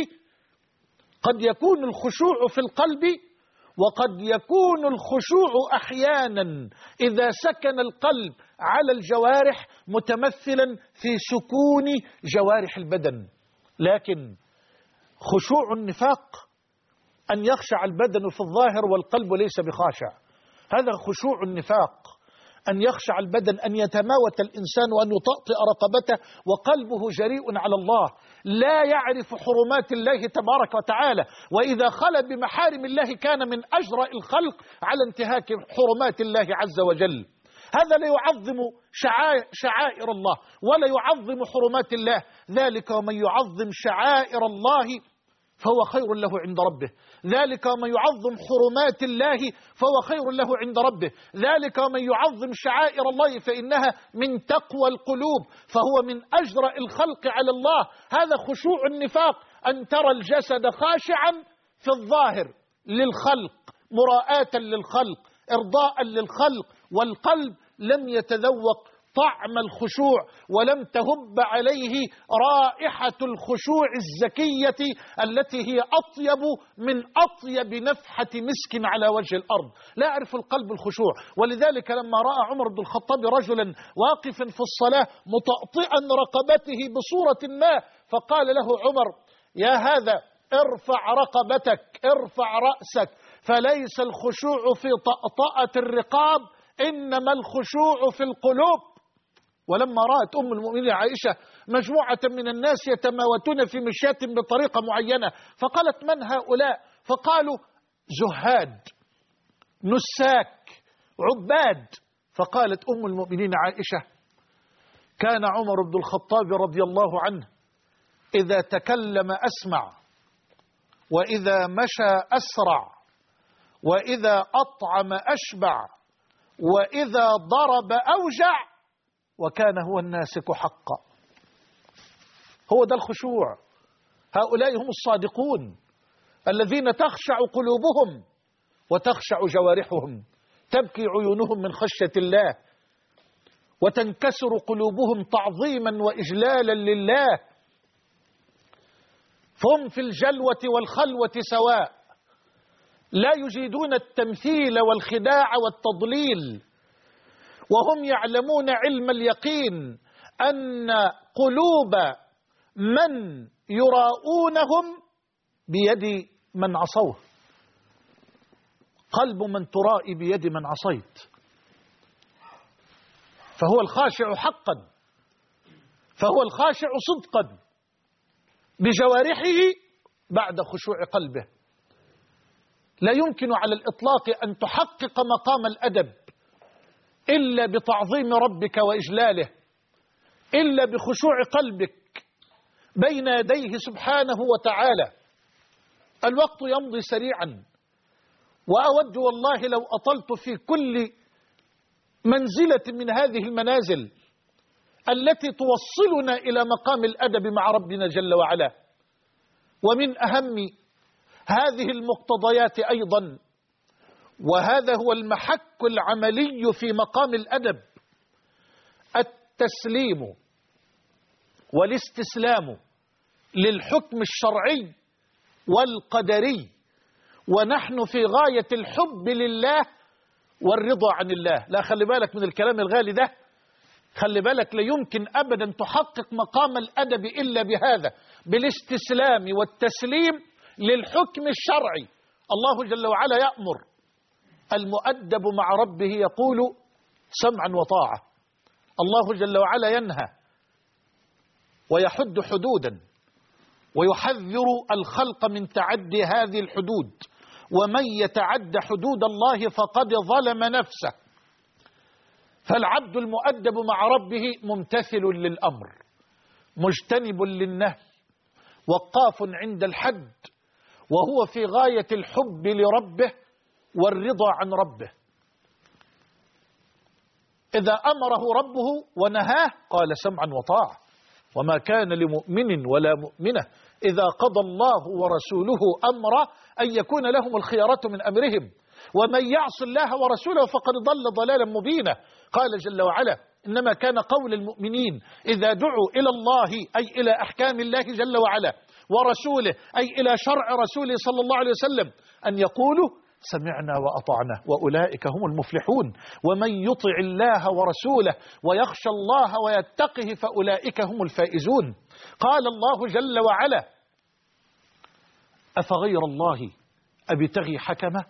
S2: قد يكون الخشوع في القلب، وقد يكون الخشوع أحيانا إذا سكن القلب على الجوارح متمثلا في سكون جوارح البدن. لكن خشوع النفاق أن يخشع البدن في الظاهر والقلب ليس بخاشع، هذا خشوع النفاق. أن يخشع البدن، أن يتماوت الإنسان وأن يطأطئ رقبته وقلبه جريء على الله، لا يعرف حرمات الله تبارك وتعالى، وإذا خلى بمحارم الله كان من أجرأ الخلق على انتهاك حرمات الله عز وجل. هذا لا يعظم شعائر, شعائر الله ولا يعظم حرمات الله. ذلك ومن يعظم شعائر الله فهو خير له عند ربه، ذلك ومن يعظم حرمات الله فهو خير له عند ربه، ذلك ومن يعظم شعائر الله فإنها من تقوى القلوب، فهو من أجرأ الخلق على الله. هذا خشوع النفاق، أن ترى الجسد خاشعا في الظاهر للخلق، مراءة للخلق، إرضاء للخلق، والقلب لم يتذوق طعم الخشوع ولم تهب عليه رائحة الخشوع الزكية التي هي أطيب من أطيب نفحة مسك على وجه الأرض. لا يعرف القلب الخشوع. ولذلك لما رأى عمر بن الخطاب رجلا واقفا في الصلاة مطأطئا رقبته بصورة ما، فقال له عمر: يا هذا ارفع رقبتك، ارفع رأسك، فليس الخشوع في طأطأة الرقاب، إنما الخشوع في القلوب. ولما رأت أم المؤمنين عائشة مجموعة من الناس يتماوتون في مشيات بطريقة معينة، فقالت: من هؤلاء؟ فقالوا: زهاد، نساك، عباد. فقالت أم المؤمنين عائشة: كان عمر بن الخطاب رضي الله عنه إذا تكلم أسمع، وإذا مشى أسرع، وإذا أطعم أشبع، وإذا ضرب أوجع، وكان هو الناسك حقا. هو ده الخشوع. هؤلاء هم الصادقون الذين تخشع قلوبهم وتخشع جوارحهم، تبكي عيونهم من خشية الله، وتنكسر قلوبهم تعظيما وإجلالا لله. فهم في الجلوة والخلوة سواء، لا يجيدون التمثيل والخداع والتضليل، وهم يعلمون علم اليقين أن قلوب من يراؤونهم بيد من عصوه، قلب من ترائي بيد من عصيت. فهو الخاشع حقا، فهو الخاشع صدقا بجوارحه بعد خشوع قلبه. لا يمكن على الإطلاق أن تحقق مقام الأدب إلا بتعظيم ربك وإجلاله، إلا بخشوع قلبك بين يديه سبحانه وتعالى. الوقت يمضي سريعا، وأود والله لو أطلت في كل منزلة من هذه المنازل التي توصلنا إلى مقام الأدب مع ربنا جل وعلا. ومن أهم هذه المقتضيات أيضا، وهذا هو المحك العملي في مقام الأدب، التسليم والاستسلام للحكم الشرعي والقدري، ونحن في غاية الحب لله والرضا عن الله. لا، خلي بالك من الكلام الغالي ده، خلي بالك، لا يمكن أبدا تحقق مقام الأدب إلا بهذا، بالاستسلام والتسليم للحكم الشرعي. الله جل وعلا يأمر، المؤدب مع ربه يقول سمعا وطاعة. الله جل وعلا ينهى ويحد حدودا ويحذر الخلق من تعدي هذه الحدود، ومن يتعد حدود الله فقد ظلم نفسه. فالعبد المؤدب مع ربه ممتثل للأمر، مجتنب للنهي، وقاف عند الحد، وهو في غاية الحب لربه والرضا عن ربه. إذا أمره ربه ونهاه قال سمعا وطاعة. وما كان لمؤمن ولا مؤمنة إذا قضى الله ورسوله أمرا أن يكون لهم الخيارة من أمرهم، ومن يعص الله ورسوله فقد ضل ضلالا مبينا. قال جل وعلا إنما كان قول المؤمنين إذا دعوا إلى الله أي إلى أحكام الله جل وعلا ورسوله أي إلى شرع رسوله صلى الله عليه وسلم أن يقولوا سمعنا وأطعنا وأولئك هم المفلحون. ومن يطع الله ورسوله ويخشى الله ويتقه فأولئك هم الفائزون. قال الله جل وعلا أفغير الله أبتغي حكمه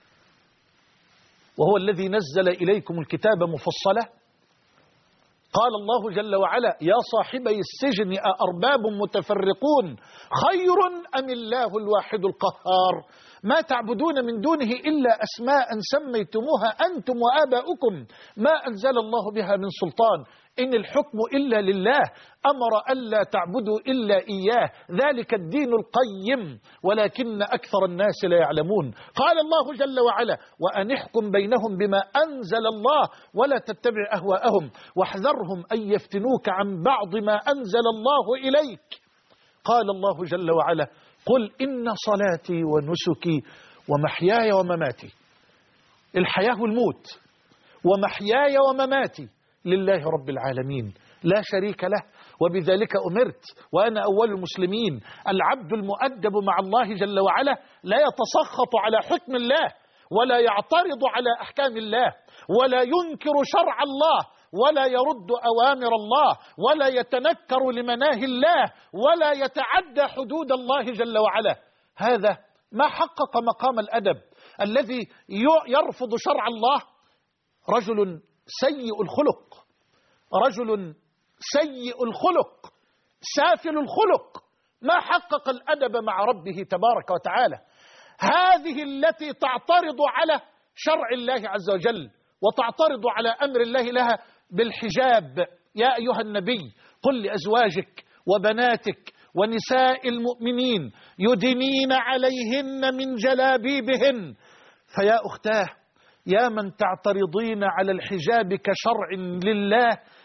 S2: وهو الذي نزل إليكم الكتاب مفصلا. قال الله جل وعلا يا صاحبي السجن أأرباب متفرقون خير أم الله الواحد القهار ما تعبدون من دونه إلا أسماء سميتموها أنتم وآباؤكم ما أنزل الله بها من سلطان إن الحكم إلا لله أمر ألا تعبدوا إلا إياه ذلك الدين القيم ولكن أكثر الناس لا يعلمون. قال الله جل وعلا وأن احكم بينهم بما أنزل الله ولا تتبع أهواءهم واحذرهم أن يفتنوك عن بعض ما أنزل الله إليك. قال الله جل وعلا قل إن صلاتي ونسكي ومحياي ومماتي، الحياة والموت، ومحياي ومماتي لله رب العالمين لا شريك له وبذلك أمرت وأنا أول المسلمين. العبد المؤدب مع الله جل وعلا لا يتسخط على حكم الله ولا يعترض على أحكام الله ولا ينكر شرع الله ولا يرد أوامر الله ولا يتنكر لمناهي الله ولا يتعدى حدود الله جل وعلا. هذا ما حقق مقام الأدب الذي يرفض شرع الله. رجل سيء الخلق، رجل سيء الخلق سافل الخلق ما حقق الأدب مع ربه تبارك وتعالى. هذه التي تعترض على شرع الله عز وجل وتعترض على أمر الله لها بالحجاب. يا أيها النبي قل لأزواجك وبناتك ونساء المؤمنين يدنين عليهن من جلابيبهن. فيا أختاه يا من تعترضين على الحجاب كشرع لله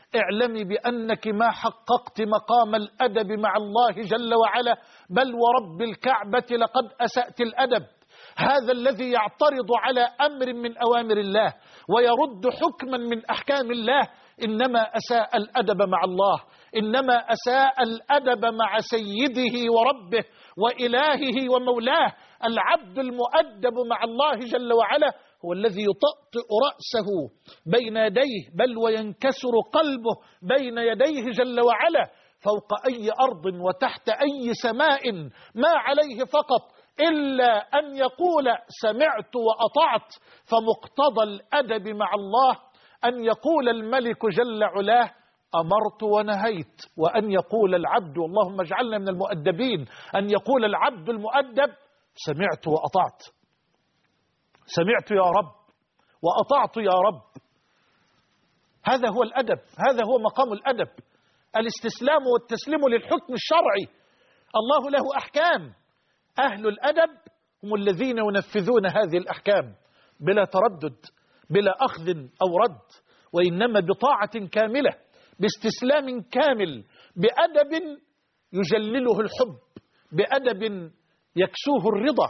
S2: اعلمي بأنك ما حققت مقام الأدب مع الله جل وعلا، بل ورب الكعبة لقد أسأت الأدب. هذا الذي يعترض على أمر من أوامر الله ويرد حكما من أحكام الله إنما أساء الأدب مع الله، إنما أساء الأدب مع سيده وربه وإلهه ومولاه. العبد المؤدب مع الله جل وعلا هو الذي يطأطئ رأسه بين يديه، بل وينكسر قلبه بين يديه جل وعلا، فوق أي أرض وتحت أي سماء، ما عليه فقط إلا أن يقول سمعت وأطعت. فمقتضى الأدب مع الله أن يقول الملك جل علاه أمرت ونهيت، وأن يقول العبد، اللهم اجعلنا من المؤدبين، أن يقول العبد المؤدب سمعت وأطعت، سمعت يا رب وأطعت يا رب. هذا هو الأدب، هذا هو مقام الأدب، الاستسلام والتسليم للحكم الشرعي. الله له أحكام، أهل الأدب هم الذين ينفذون هذه الأحكام بلا تردد، بلا أخذ أو رد، وإنما بطاعة كاملة، باستسلام كامل، بأدب يجلله الحب، بأدب يكسوه الرضا.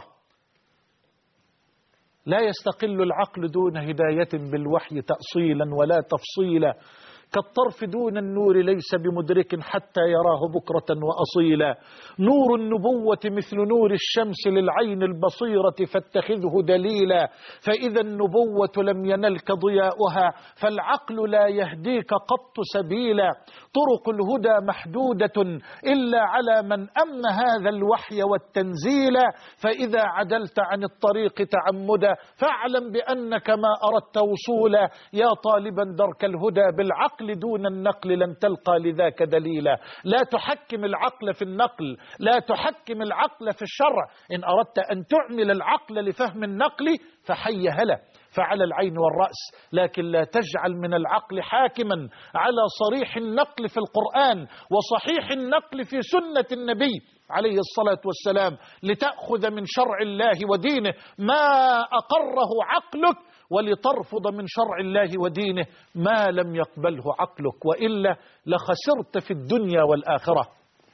S2: لا يستقل العقل دون هداية بالوحي تأصيلا ولا تفصيلا، كالطرف دون النور ليس بمدرك حتى يراه بكرة وأصيلا. نور النبوة مثل نور الشمس للعين البصيرة فاتخذه دليلا، فإذا النبوة لم ينلك ضياؤها فالعقل لا يهديك قط سبيلا. طرق الهدى محدودة إلا على من أمن هذا الوحي والتنزيل، فإذا عدلت عن الطريق تعمدا فاعلم بأنك ما أردت وصولا. يا طالبا درك الهدى بالعقل دون النقل لن تلقى لذاك دليلا. لا تحكم العقل في النقل، لا تحكم العقل في الشرع. إن أردت أن تعمل العقل لفهم النقل فحي هلا، فعلى العين والرأس، لكن لا تجعل من العقل حاكما على صريح النقل في القرآن وصحيح النقل في سنة النبي عليه الصلاة والسلام، لتأخذ من شرع الله ودينه ما أقره عقلك، ولترفض من شرع الله ودينه ما لم يقبله عقلك، وإلا لخسرت في الدنيا والآخرة.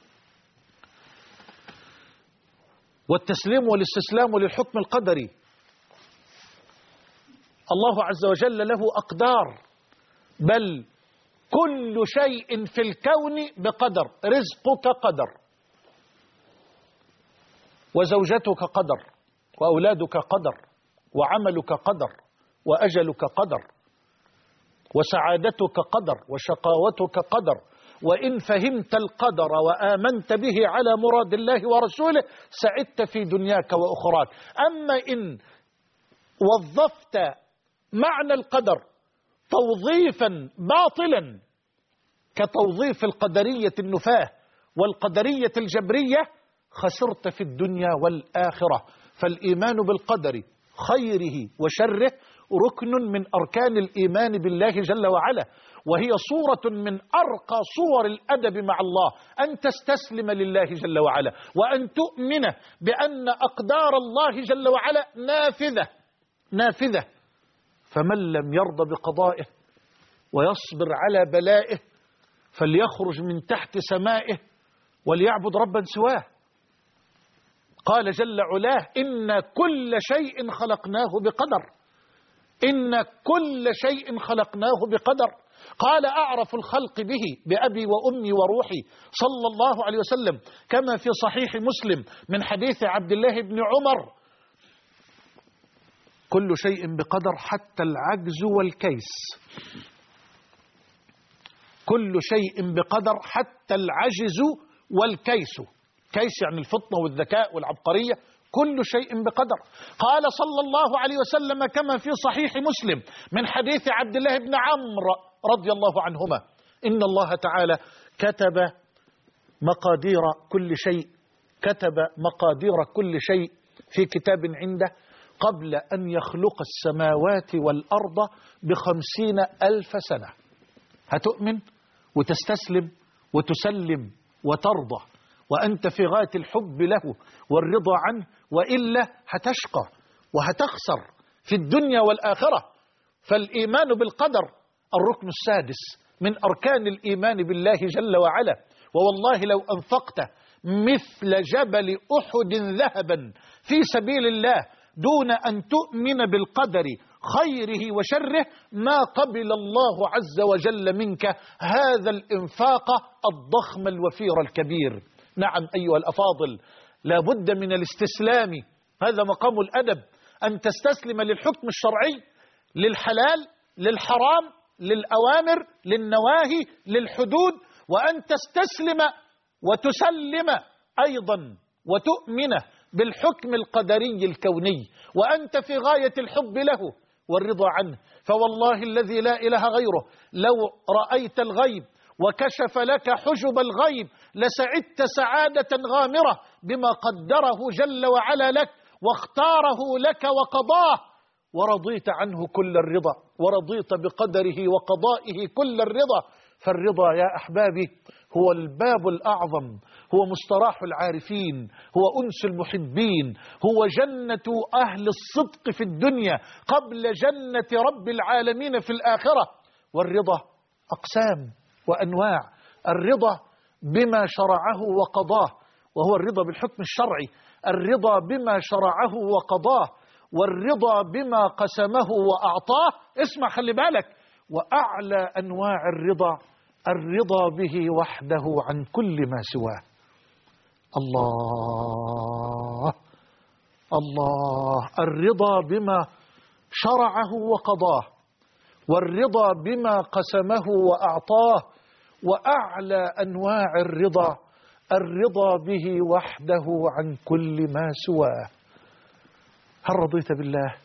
S2: والتسليم والاستسلام للحكم القدري، الله عز وجل له أقدار، بل كل شيء في الكون بقدر. رزقك قدر، وزوجتك قدر، وأولادك قدر، وعملك قدر، وأجلك قدر، وسعادتك قدر، وشقاوتك قدر. وإن فهمت القدر وآمنت به على مراد الله ورسوله سعدت في دنياك وأخراك. أما إن وظفت معنى القدر توظيفا باطلا كتوظيف القدرية النفاة والقدرية الجبرية خسرت في الدنيا والآخرة. فالإيمان بالقدر خيره وشره ركن من أركان الإيمان بالله جل وعلا، وهي صورة من أرقى صور الأدب مع الله، أن تستسلم لله جل وعلا، وأن تؤمن بأن أقدار الله جل وعلا نافذة نافذة. فمن لم يرضى بقضائه ويصبر على بلائه فليخرج من تحت سمائه وليعبد ربا سواه. قال جل علاه إن كل شيء خلقناه بقدر، إن كل شيء خلقناه بقدر. قال أعرف الخلق به بأبي وأمي وروحي صلى الله عليه وسلم، كما في صحيح مسلم من حديث عبد الله بن عمر: كل شيء بقدر حتى العجز والكيس. كل شيء بقدر حتى العجز والكيس. كيس يعني الفطنة والذكاء والعبقرية، كل شيء بقدر. قال صلى الله عليه وسلم كما في صحيح مسلم من حديث عبد الله بن عمرو رضي الله عنهما: إن الله تعالى كتب مقادير كل شيء، كتب مقادير كل شيء في كتاب عنده قبل أن يخلق السماوات والأرض بخمسين ألف سنة. هتؤمن وتستسلم وتسلم وترضى وأنت في غاية الحب له والرضا عنه، وإلا هتشقى وهتخسر في الدنيا والآخرة. فالإيمان بالقدر الركن السادس من أركان الإيمان بالله جل وعلا. ووالله لو أنفقت مثل جبل أحد ذهبا في سبيل الله دون أن تؤمن بالقدر خيره وشره ما قبل الله عز وجل منك هذا الإنفاق الضخم الوفير الكبير. نعم أيها الأفاضل، لا بد من الاستسلام، هذا مقام الأدب، أن تستسلم للحكم الشرعي، للحلال، للحرام، للأوامر، للنواهي، للحدود، وأن تستسلم وتسلم أيضا وتؤمن بالحكم القدري الكوني، وأنت في غاية الحب له والرضا عنه. فوالله الذي لا إله غيره لو رأيت الغيب وكشف لك حجب الغيب لسعدت سعادة غامرة بما قدره جل وعلا لك واختاره لك وقضاه، ورضيت عنه كل الرضا، ورضيت بقدره وقضائه كل الرضا. فالرضا يا أحبابي هو الباب الأعظم، هو مستراح العارفين، هو أنس المحبين، هو جنة أهل الصدق في الدنيا قبل جنة رب العالمين في الآخرة. والرضا أقسام وأنواع، الرضا بما شرعه وقضاه وهو الرضا بالحكم الشرعي، الرضا بما شرعه وقضاه، والرضا بما قسمه وأعطاه. اسمع خلي بالك، وأعلى أنواع الرضا الرضا به وحده عن كل ما سواه. الله الله، الرضا بما شرعه وقضاه، والرضا بما قسمه وأعطاه، وأعلى أنواع الرضا الرضا به وحده عن كل ما سواه. هل رضيت بالله؟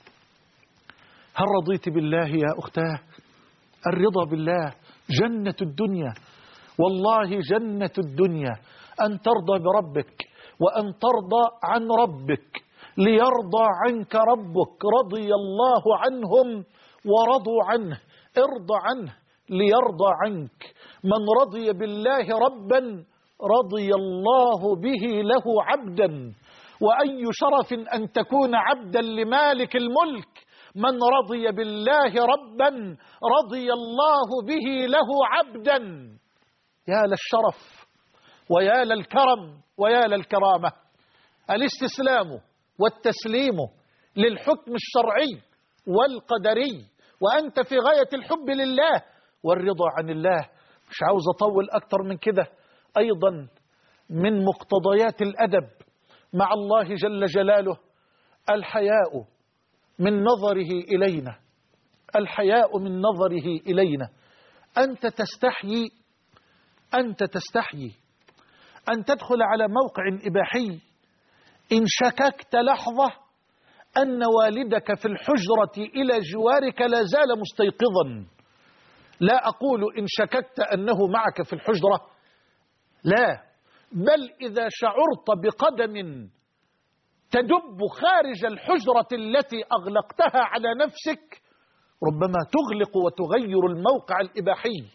S2: هل رضيت بالله يا أختاه؟ الرضا بالله جنة الدنيا، والله جنة الدنيا أن ترضى بربك وأن ترضى عن ربك ليرضى عنك ربك. رضي الله عنهم ورضوا عنه، ارضى عنه ليرضى عنك. من رضي بالله ربا رضي الله به له عبدا. وأي شرف أن تكون عبدا لمالك الملك. من رضي بالله ربا رضي الله به له عبدا. يا للشرف ويا للكرم ويا للكرامة. الاستسلام والتسليم للحكم الشرعي والقدري وأنت في غاية الحب لله والرضا عن الله. مش عاوز أطول أكتر من كده. أيضا من مقتضيات الأدب مع الله جل جلاله الحياء من نظره إلينا، الحياء من نظره إلينا. أنت تستحيي أنت تستحيي أن تدخل على موقع إباحي إن شككت لحظة أن والدك في الحجرة إلى جوارك لا زال مستيقظا. لا أقول إن شككت أنه معك في الحجرة، لا، بل إذا شعرت بقدم تدب خارج الحجرة التي أغلقتها على نفسك ربما تغلق وتغير الموقع الإباحي.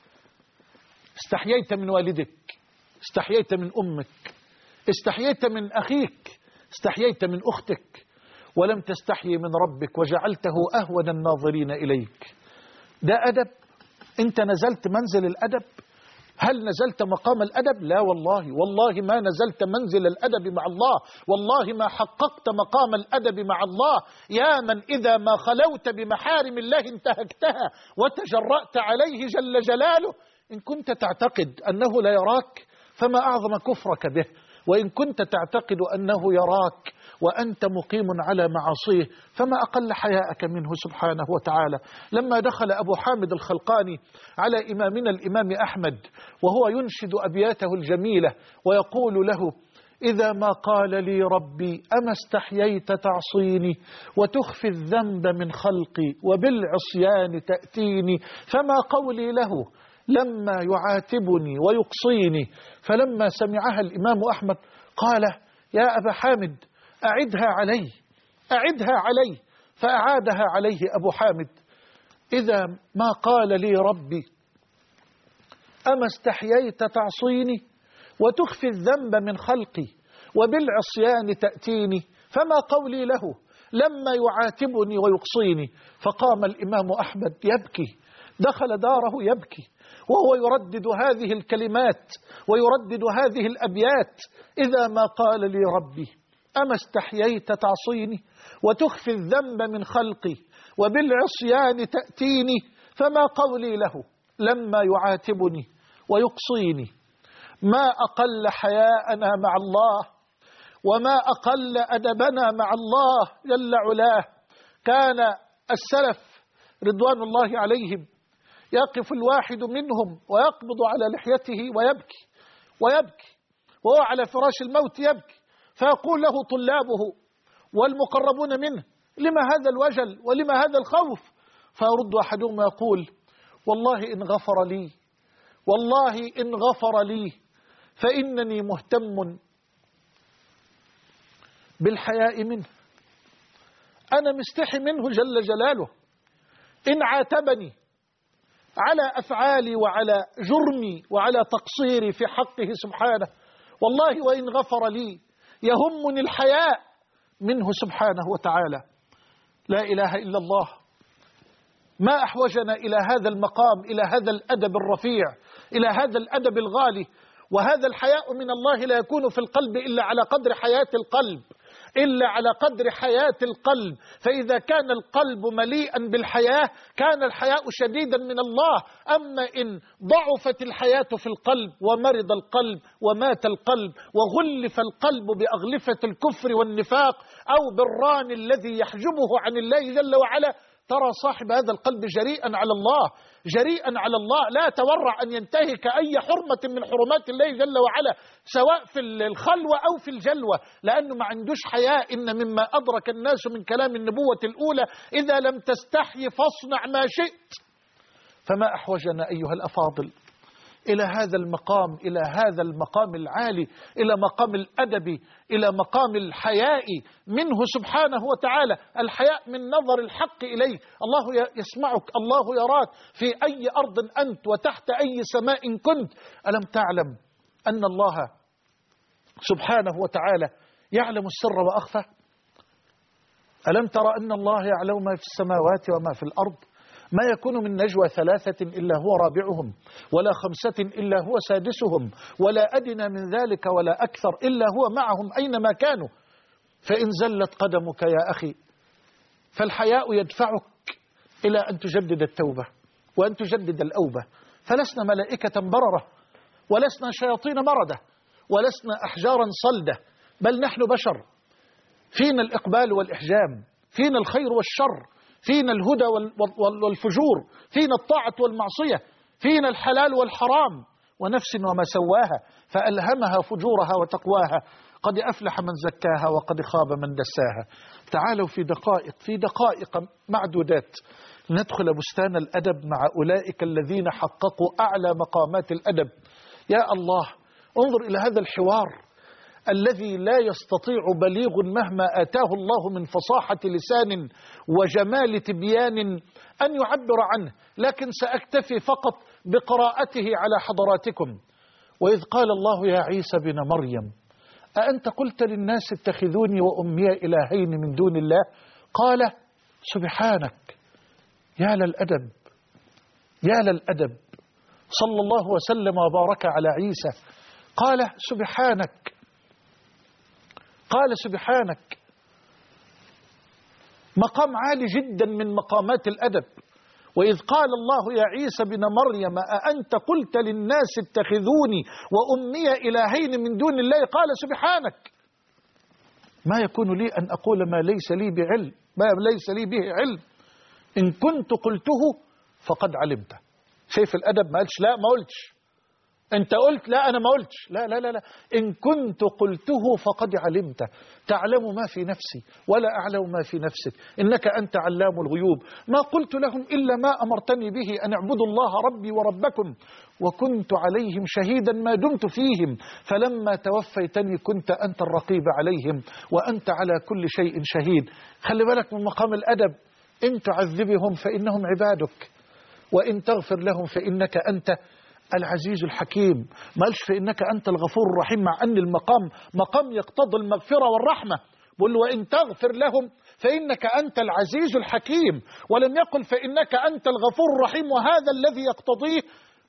S2: استحييت من والدك، استحييت من أمك، استحييت من أخيك، استحييت من أختك، ولم تستحيي من ربك وجعلته أهون الناظرين إليك. ده أدب؟ أنت نزلت منزل الأدب؟ هل نزلت مقام الأدب؟ لا والله، والله ما نزلت منزل الأدب مع الله، والله ما حققت مقام الأدب مع الله. يا من إذا ما خلوت بمحارم الله انتهكتها وتجرأت عليه جل جلاله. إن كنت تعتقد أنه لا يراك فما أعظم كفرك به، وإن كنت تعتقد أنه يراك وأنت مقيم على معاصيه فما أقل حياءك منه سبحانه وتعالى. لما دخل أبو حامد الخلقاني على إمامنا الإمام أحمد وهو ينشد أبياته الجميلة ويقول له: إذا ما قال لي ربي أما استحييت تعصيني وتخفي الذنب من خلقي وبالعصيان تأتيني، فما قولي له لما يعاتبني ويقصيني. فلما سمعها الإمام أحمد قال: يا أبا حامد أعدها علي، أعدها علي. فأعادها عليه أبو حامد: إذا ما قال لي ربي أما استحييت تعصيني وتخفي الذنب من خلقي وبالعصيان تأتيني، فما قولي له لما يعاتبني ويقصيني. فقام الإمام أحمد يبكي دخل داره يبكي وهو يردد هذه الكلمات ويردد هذه الأبيات: إذا ما قال لي ربي أما استحييت تعصيني وتخفي الذنب من خلقي وبالعصيان تأتيني، فما قولي له لما يعاتبني ويقصيني. ما أقل حياءنا مع الله وما أقل أدبنا مع الله جل علاه. كان السلف رضوان الله عليهم يقف الواحد منهم ويقبض على لحيته ويبكي ويبكي وهو على فراش الموت يبكي، فيقول له طلابه والمقربون منه: لما هذا الوجل ولما هذا الخوف؟ فيرد أحدهم ويقول: والله إن غفر لي والله إن غفر لي فإنني مهتم بالحياء منه، أنا مستحي منه جل جلاله. إن عاتبني على أفعالي وعلى جرمي وعلى تقصيري في حقه سبحانه، والله وإن غفر لي يهمني الحياء منه سبحانه وتعالى. لا إله إلا الله. ما أحوجنا إلى هذا المقام، إلى هذا الأدب الرفيع، إلى هذا الأدب الغالي. وهذا الحياء من الله لا يكون في القلب إلا على قدر حياة القلب، إلا على قدر حياة القلب. فإذا كان القلب مليئا بالحياة كان الحياء شديدا من الله. أما إن ضعفت الحياة في القلب ومرض القلب ومات القلب وغلف القلب بأغلفة الكفر والنفاق أو بالران الذي يحجبه عن الله جل وعلا، ترى صاحب هذا القلب جريئا على الله، جريئا على الله، لا تورع أن ينتهك أي حرمة من حرمات الله جل وعلا، سواء في الخلوة أو في الجلوة، لأنه ما عندوش حياء. إن مما أدرك الناس من كلام النبوة الأولى: إذا لم تستحي فاصنع ما شئت. فما أحوجنا أيها الأفاضل إلى هذا المقام، إلى هذا المقام العالي، إلى مقام الأدب، إلى مقام الحياء منه سبحانه وتعالى. الحياء من نظر الحق إليك. الله يسمعك، الله يراك في أي أرض أنت وتحت أي سماء كنت. ألم تعلم أن الله سبحانه وتعالى يعلم السر وأخفى؟ ألم ترى أن الله يعلم ما في السماوات وما في الأرض؟ ما يكون من نجوى ثلاثة إلا هو رابعهم ولا خمسة إلا هو سادسهم ولا أدنى من ذلك ولا أكثر إلا هو معهم أينما كانوا. فإن زلت قدمك يا أخي فالحياء يدفعك إلى أن تجدد التوبة وأن تجدد الأوبة. فلسنا ملائكة بررة ولسنا شياطين مردة ولسنا أحجارا صلدة، بل نحن بشر، فينا الإقبال والإحجام، فينا الخير والشر، فينا الهدى والفجور، فينا الطاعة والمعصية، فينا الحلال والحرام. ونفس وما سواها فألهمها فجورها وتقواها، قد أفلح من زكاها وقد خاب من دساها. تعالوا في دقائق في دقائق معدودات ندخل بستان الأدب مع أولئك الذين حققوا أعلى مقامات الأدب. يا الله، انظر إلى هذا الحوار الذي لا يستطيع بليغ مهما آتاه الله من فصاحة لسان وجمال تبيان أن يعبر عنه، لكن سأكتفي فقط بقراءته على حضراتكم. وإذ قال الله يا عيسى بن مريم أأنت قلت للناس اتخذوني وأمي إلهين من دون الله؟ قال سبحانك. يا للأدب، يا للأدب. صلى الله وسلم وبارك على عيسى. قال سبحانك، قال سبحانك. مقام عالي جدا من مقامات الأدب. وإذ قال الله يا عيسى بن مريم أأنت قلت للناس اتخذوني وأمي إلهين من دون الله؟ قال سبحانك. ما يكون لي أن أقول ما ليس لي بعلم، ما ليس لي به علم. إن كنت قلته فقد علمته. شايف الأدب؟ ما قالش لا ما قلتش. أنت قلت لا أنا ما قلتش. لا لا لا لا. إن كنت قلته فقد علمته، تعلم ما في نفسي ولا أعلم ما في نفسك، إنك أنت علام الغيوب. ما قلت لهم إلا ما أمرتني به، أن اعبدوا الله ربي وربكم، وكنت عليهم شهيدا ما دمت فيهم، فلما توفيتني كنت أنت الرقيب عليهم وأنت على كل شيء شهيد. خلي بالك من مقام الأدب. إن تعذبهم فإنهم عبادك وإن تغفر لهم فإنك أنت العزيز الحكيم. ما قالش فإنك أنت الغفور الرحيم، مع أن المقام مقام يقتضي المغفرة والرحمة. بقول له وإن تغفر لهم فإنك أنت العزيز الحكيم، ولم يقل فإنك أنت الغفور الرحيم، وهذا الذي يقتضيه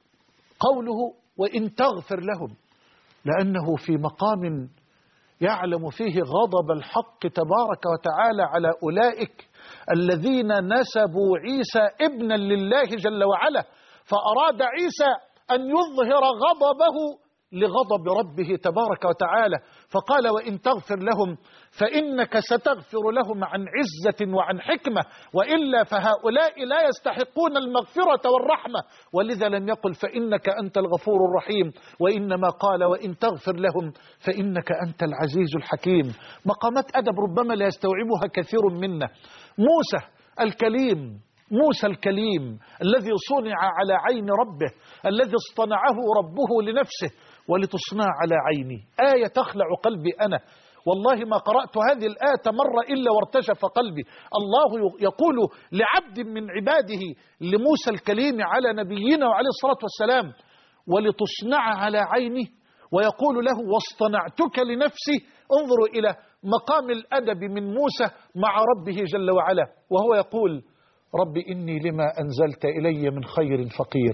S2: قوله وإن تغفر لهم، لأنه في مقام يعلم فيه غضب الحق تبارك وتعالى على أولئك الذين نسبوا عيسى ابنا لله جل وعلا، فأراد عيسى أن يظهر غضبه لغضب ربه تبارك وتعالى، فقال وإن تغفر لهم فإنك ستغفر لهم عن عزة وعن حكمة، وإلا فهؤلاء لا يستحقون المغفرة والرحمة، ولذا لم يقل فإنك أنت الغفور الرحيم، وإنما قال وإن تغفر لهم فإنك أنت العزيز الحكيم. مقامات أدب ربما لا يستوعبها كثير منا. موسى الكليم، موسى الكليم الذي صنع على عين ربه، الذي اصطنعه ربه لنفسه ولتصنع على عيني، آية تخلع قلبي أنا، والله ما قرأت هذه الآية مرة إلا وارتجف قلبي. الله يقول لعبد من عباده لموسى الكليم على نبينا وعليه الصلاة والسلام ولتصنع على عيني، ويقول له واصطنعتك لنفسي. انظروا إلى مقام الأدب من موسى مع ربه جل وعلا، وهو يقول رب إني لما أنزلت إلي من خير فقير.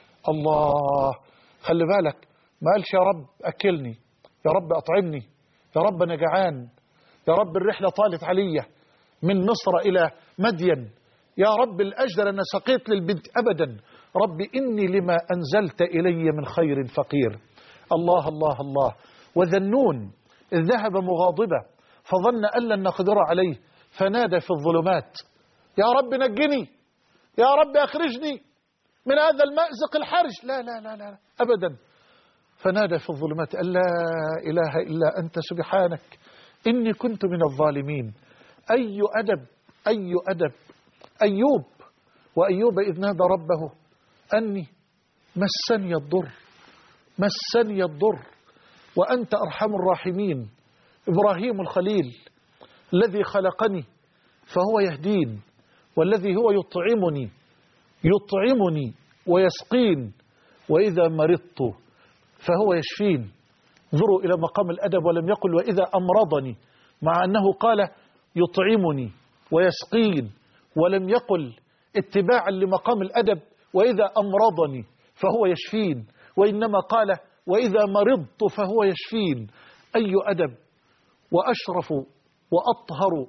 S2: الله، خلي بالك، ما قالش يا رب أكلني، يا رب أطعمني، يا رب أنا جعان، يا رب الرحلة طالت علي من مصر إلى مدين، يا رب الأجر أنا سقيت للبنت، أبدا، رب إني لما أنزلت إلي من خير فقير. الله الله الله. وذنون إذ ذهب مغاضبا فظن أن لن نقدر عليه فنادى في الظلمات يا رب نجني، يا رب أخرجني من هذا المأزق الحرج، لا لا لا لا أبدا، فنادى في الظلمات أن لا إله إلا أنت سبحانك إني كنت من الظالمين. أي أدب، أي أدب. أيوب، وأيوب إذ نادى ربه أني مسني الضر، مسني الضر وأنت أرحم الراحمين. إبراهيم الخليل الذي خلقني فهو يهدين، والذي هو يطعمني يطعمني ويسقين، وإذا مرضت فهو يشفين. انظروا إلى مقام الأدب، ولم يقل وإذا أمرضني، مع أنه قال يطعمني ويسقين، ولم يقل اتباعا لمقام الأدب وإذا أمرضني فهو يشفين، وإنما قال وإذا مرضت فهو يشفين. أي أدب. وأشرف وأطهر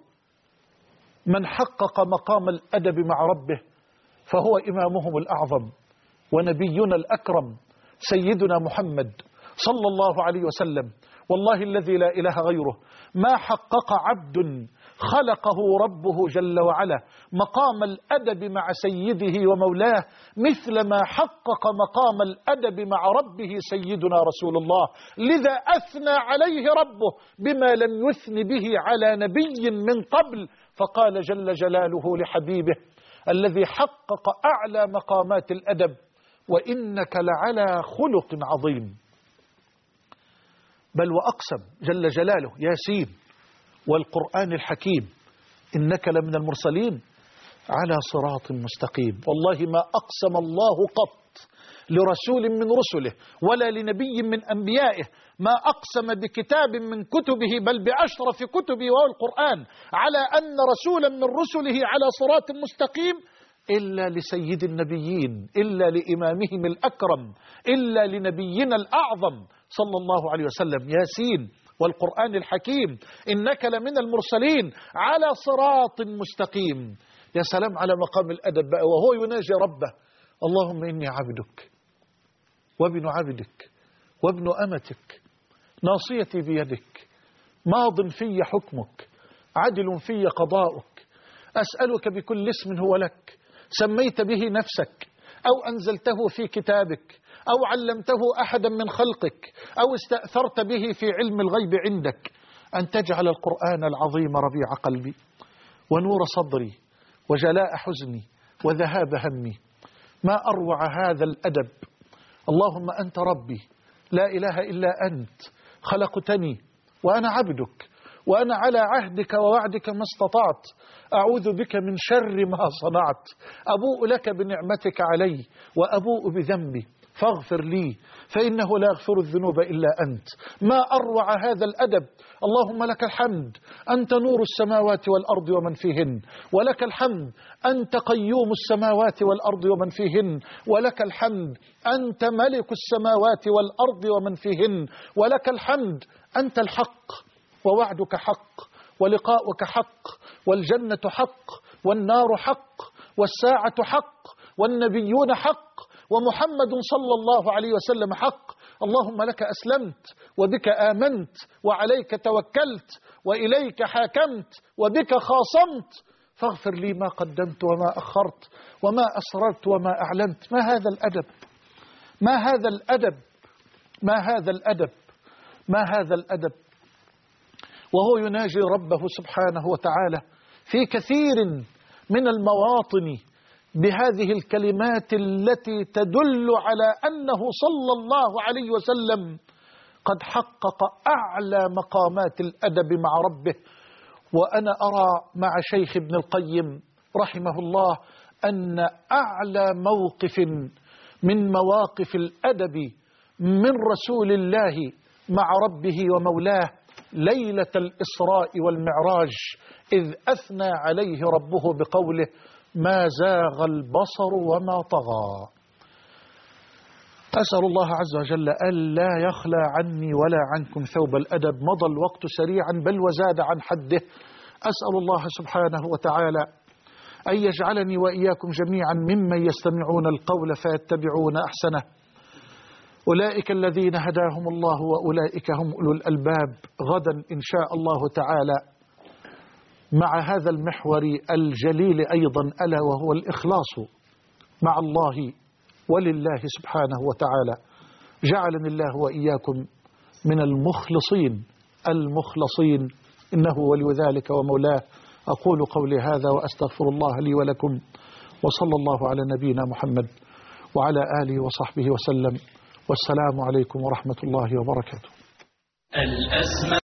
S2: من حقق مقام الأدب مع ربه فهو إمامهم الأعظم ونبينا الأكرم سيدنا محمد صلى الله عليه وسلم. والله الذي لا إله غيره ما حقق عبد خلقه ربه جل وعلا مقام الأدب مع سيده ومولاه مثل ما حقق مقام الأدب مع ربه سيدنا رسول الله. لذا أثنى عليه ربه بما لم يثن به على نبي من قبل، فقال جل جلاله لحبيبه الذي حقق أعلى مقامات الأدب وإنك لعلى خلق عظيم. بل وأقسم جل جلاله ياسين والقرآن الحكيم إنك لمن المرسلين على صراط مستقيم. والله ما أقسم الله قط لرسول من رسله ولا لنبي من أنبيائه ما أقسم بكتاب من كتبه بل بأشرف كتبه وهو القرآن على أن رسولا من رسله على صراط مستقيم إلا لسيد النبيين، إلا لإمامهم الأكرم، إلا لنبينا الأعظم صلى الله عليه وسلم. ياسين والقرآن الحكيم إنك لمن المرسلين على صراط مستقيم. يا سلام على مقام الأدب بقى وهو يناجي ربه اللهم إني عبدك وابن عبدك وابن أمتك ناصيتي بيدك ماض في حكمك عدل في قضاؤك أسألك بكل اسم هو لك سميت به نفسك أو أنزلته في كتابك أو علمته أحدا من خلقك أو استأثرت به في علم الغيب عندك أن تجعل القرآن العظيم ربيع قلبي ونور صدري وجلاء حزني وذهاب همي. ما أروع هذا الأدب. اللهم أنت ربي لا إله إلا أنت خلقتني وأنا عبدك وأنا على عهدك ووعدك ما استطعت أعوذ بك من شر ما صنعت أبوء لك بنعمتك علي وأبوء بذنبي فاغفر لي فإنه لا يغفر الذنوب إلا أنت. ما أروع هذا الأدب. اللهم لك الحمد، أنت نور السماوات والأرض ومن فيهن، ولك الحمد أنت قيوم السماوات والأرض ومن فيهن، ولك الحمد أنت ملك السماوات والأرض ومن فيهن، ولك الحمد أنت الحق ووعدك حق ولقاؤك حق والجنة حق والنار حق والساعة حق والنبيون حق ومحمد صلى الله عليه وسلم حق. اللهم لك أسلمت وبك آمنت وعليك توكلت وإليك حاكمت وبك خاصمت، فاغفر لي ما قدمت وما أخرت وما أسررت وما أعلنت. ما هذا الأدب، ما هذا الأدب، ما هذا الأدب، ما هذا الأدب. وهو يناجي ربه سبحانه وتعالى في كثير من المواطن بهذه الكلمات التي تدل على أنه صلى الله عليه وسلم قد حقق أعلى مقامات الأدب مع ربه. وأنا أرى مع شيخ ابن القيم رحمه الله أن أعلى موقف من مواقف الأدب من رسول الله مع ربه ومولاه ليلة الإسراء والمعراج، إذ أثنى عليه ربه بقوله: ما زاغ البصر وما طغى. أسأل الله عز وجل ألا يخلى عني ولا عنكم ثوب الأدب. مضى الوقت سريعا بل وزاد عن حده. أسأل الله سبحانه وتعالى أن يجعلني وإياكم جميعا ممن يستمعون القول فيتبعون أحسنه. أولئك الذين هداهم الله وأولئك هم أولو الألباب. غدا إن شاء الله تعالى مع هذا المحور الجليل أيضا، ألا وهو الإخلاص مع الله ولله سبحانه وتعالى. جعلني الله وإياكم من المخلصين المخلصين، إنه ولي ذلك ومولاه. أقول قولي هذا وأستغفر الله لي ولكم، وصلى الله على نبينا محمد وعلى آله وصحبه وسلم، والسلام عليكم ورحمة الله وبركاته.
S1: الأسماء